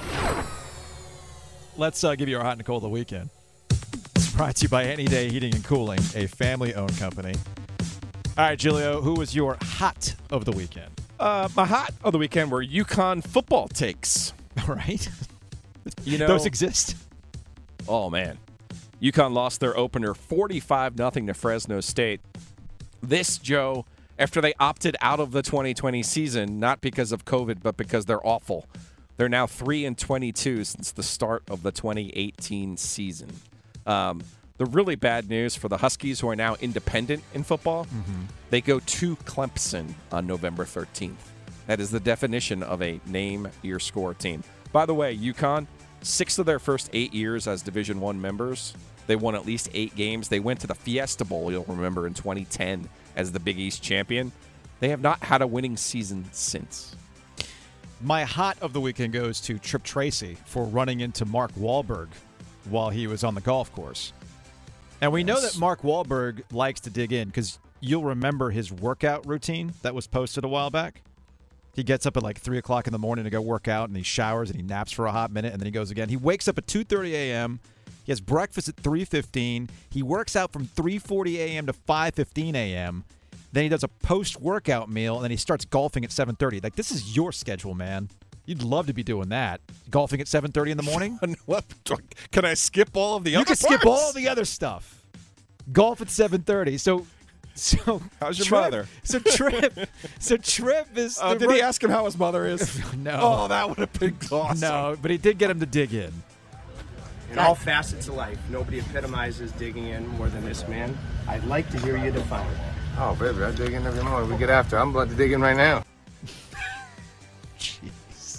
Let's give you our hot and cold of the weekend. It's brought to you by Any Day Heating and Cooling, a family-owned company. All right, Giulio, who was your hot of the weekend? My hot of the weekend were UConn football takes. All right. Those exist. Oh, man. UConn lost their opener 45-0 to Fresno State. This, Joe, after they opted out of the 2020 season, not because of COVID, but because they're awful. They're now 3-22 since the start of the 2018 season. The really bad news for the Huskies, who are now independent in football, they go to Clemson on November 13th. That is the definition of a name-your-score team. By the way, UConn, 6 of their first 8 years as Division I members, they won at least 8 games. They went to the Fiesta Bowl, you'll remember, in 2010 as the Big East champion. They have not had a winning season since. My hot of the weekend goes to Trip Tracy for running into Mark Wahlberg while he was on the golf course. And we know that Mark Wahlberg likes to dig in because you'll remember his workout routine that was posted a while back. He gets up at 3 o'clock in the morning to go work out, and he showers and he naps for a hot minute, and then he goes again. He wakes up at 2:30 a.m. He has breakfast at 3:15. He works out from 3:40 a.m. to 5:15 a.m. Then he does a post-workout meal, and then he starts golfing at 7:30. This is your schedule, man. You'd love to be doing that. Golfing at 7:30 in the morning? What? Can I skip all of the other parts? You can skip all the other stuff. Golf at 7:30. So how's your mother? So Trip is. Did he ask him how his mother is? No. Oh, that would have been awesome. No, but he did get him to dig in. In all facets of life, nobody epitomizes digging in more than this man. I'd like to hear you define it. Oh, baby, I dig in every morning. We get after. I'm about to dig in right now. Jeez.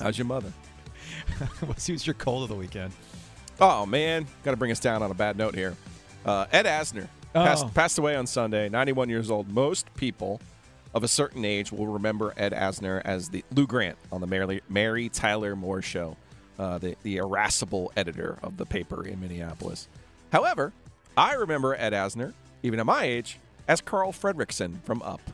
How's your mother? Who's your cold of the weekend? Oh, man. Got to bring us down on a bad note here. Ed Asner passed away on Sunday, 91 years old. Most people of a certain age will remember Ed Asner as the Lou Grant on the Mary Tyler Moore Show, the irascible editor of the paper in Minneapolis. However, I remember Ed Asner, even at my age, as Carl Fredricksen from Up.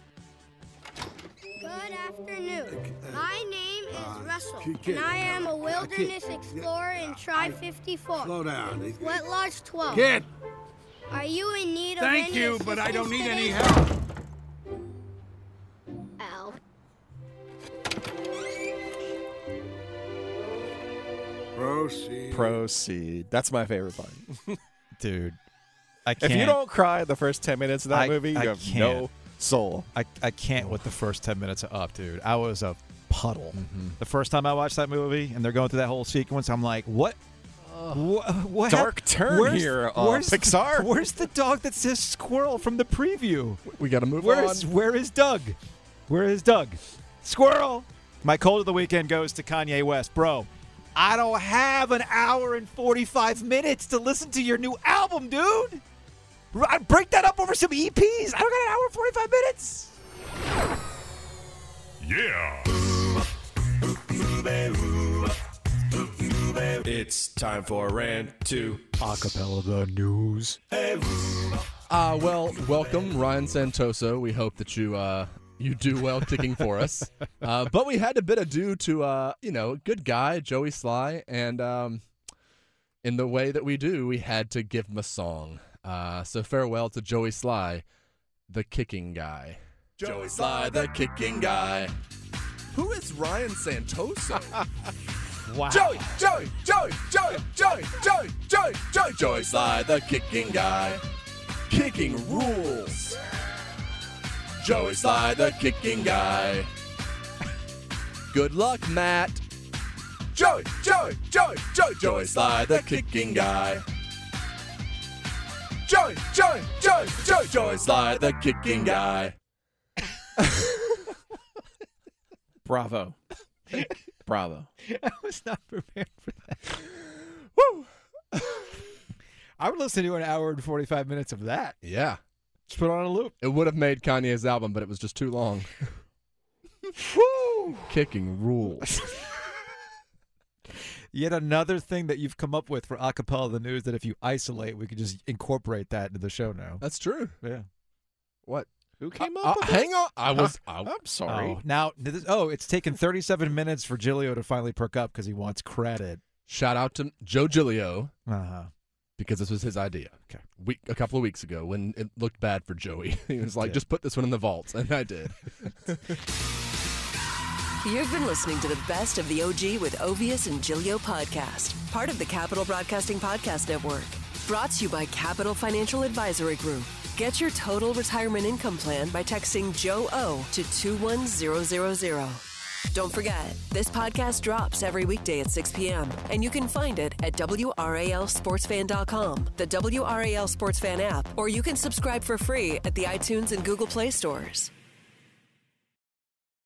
Good afternoon. My name is Russell, and I am a wilderness explorer in Tri-54. Slow down. Wet Lodge 12. Kid! Are you in need of Thank any you, but I don't need any assistance help. today? Ow. Proceed. That's my favorite part. Dude, I can't. If you don't cry the first 10 minutes of that movie, you have can't. no soul. I can't with the first 10 minutes of Up, dude. I was a puddle. Mm-hmm. The first time I watched that movie and they're going through that whole sequence, I'm like, what? What Dark turn here, Pixar. Where's the dog that says squirrel from the preview? We got to move on. Where is Doug? Where is Doug? Squirrel. My cold of the weekend goes to Kanye West. Bro, I don't have an hour and 45 minutes to listen to your new album, dude. Break that up over some EPs. I don't got an hour and 45 minutes. Yeah. It's time for Rant 2. Acapella the news. Well, welcome, Ryan Santoso. We hope that you do well kicking for us. But we had to bid adieu to, good guy, Joey Sly. And in the way that we do, we had to give him a song. So farewell to Joey Sly, the kicking guy. Joey Sly, the kicking guy. Who is Ryan Santoso? Wow. Joey Sly, the kicking guy. Kicking rules. Joey Sly, the kicking guy. Good luck, Matt. Joey Sly, the kicking guy. Joey Sly, the kicking guy. Bravo. Bravo. I was not prepared for that. Woo! I would listen to an hour and 45 minutes of that. Yeah. Just put it on a loop. It would have made Kanye's album, but it was just too long. Woo! Kicking rules. Yet another thing that you've come up with for Acapella the News that if you isolate, we could just incorporate that into the show now. That's true. Yeah. What? Who came up with hang on. I'm sorry. Oh, now, it's taken 37 minutes for Gilio to finally perk up because he wants credit. Shout out to Joe Gilio. Uh-huh. Because this was his idea. Okay. A couple of weeks ago when it looked bad for Joey. He was like, just put this one in the vault. And I did. You've been listening to the best of the OG with Ovius and Gilio podcast, part of the Capital Broadcasting Podcast Network. Brought to you by Capital Financial Advisory Group. Get your total retirement income plan by texting Joe O to 21000. Don't forget, this podcast drops every weekday at 6 p.m., and you can find it at WRALSportsFan.com, the WRAL Sports Fan app, or you can subscribe for free at the iTunes and Google Play stores.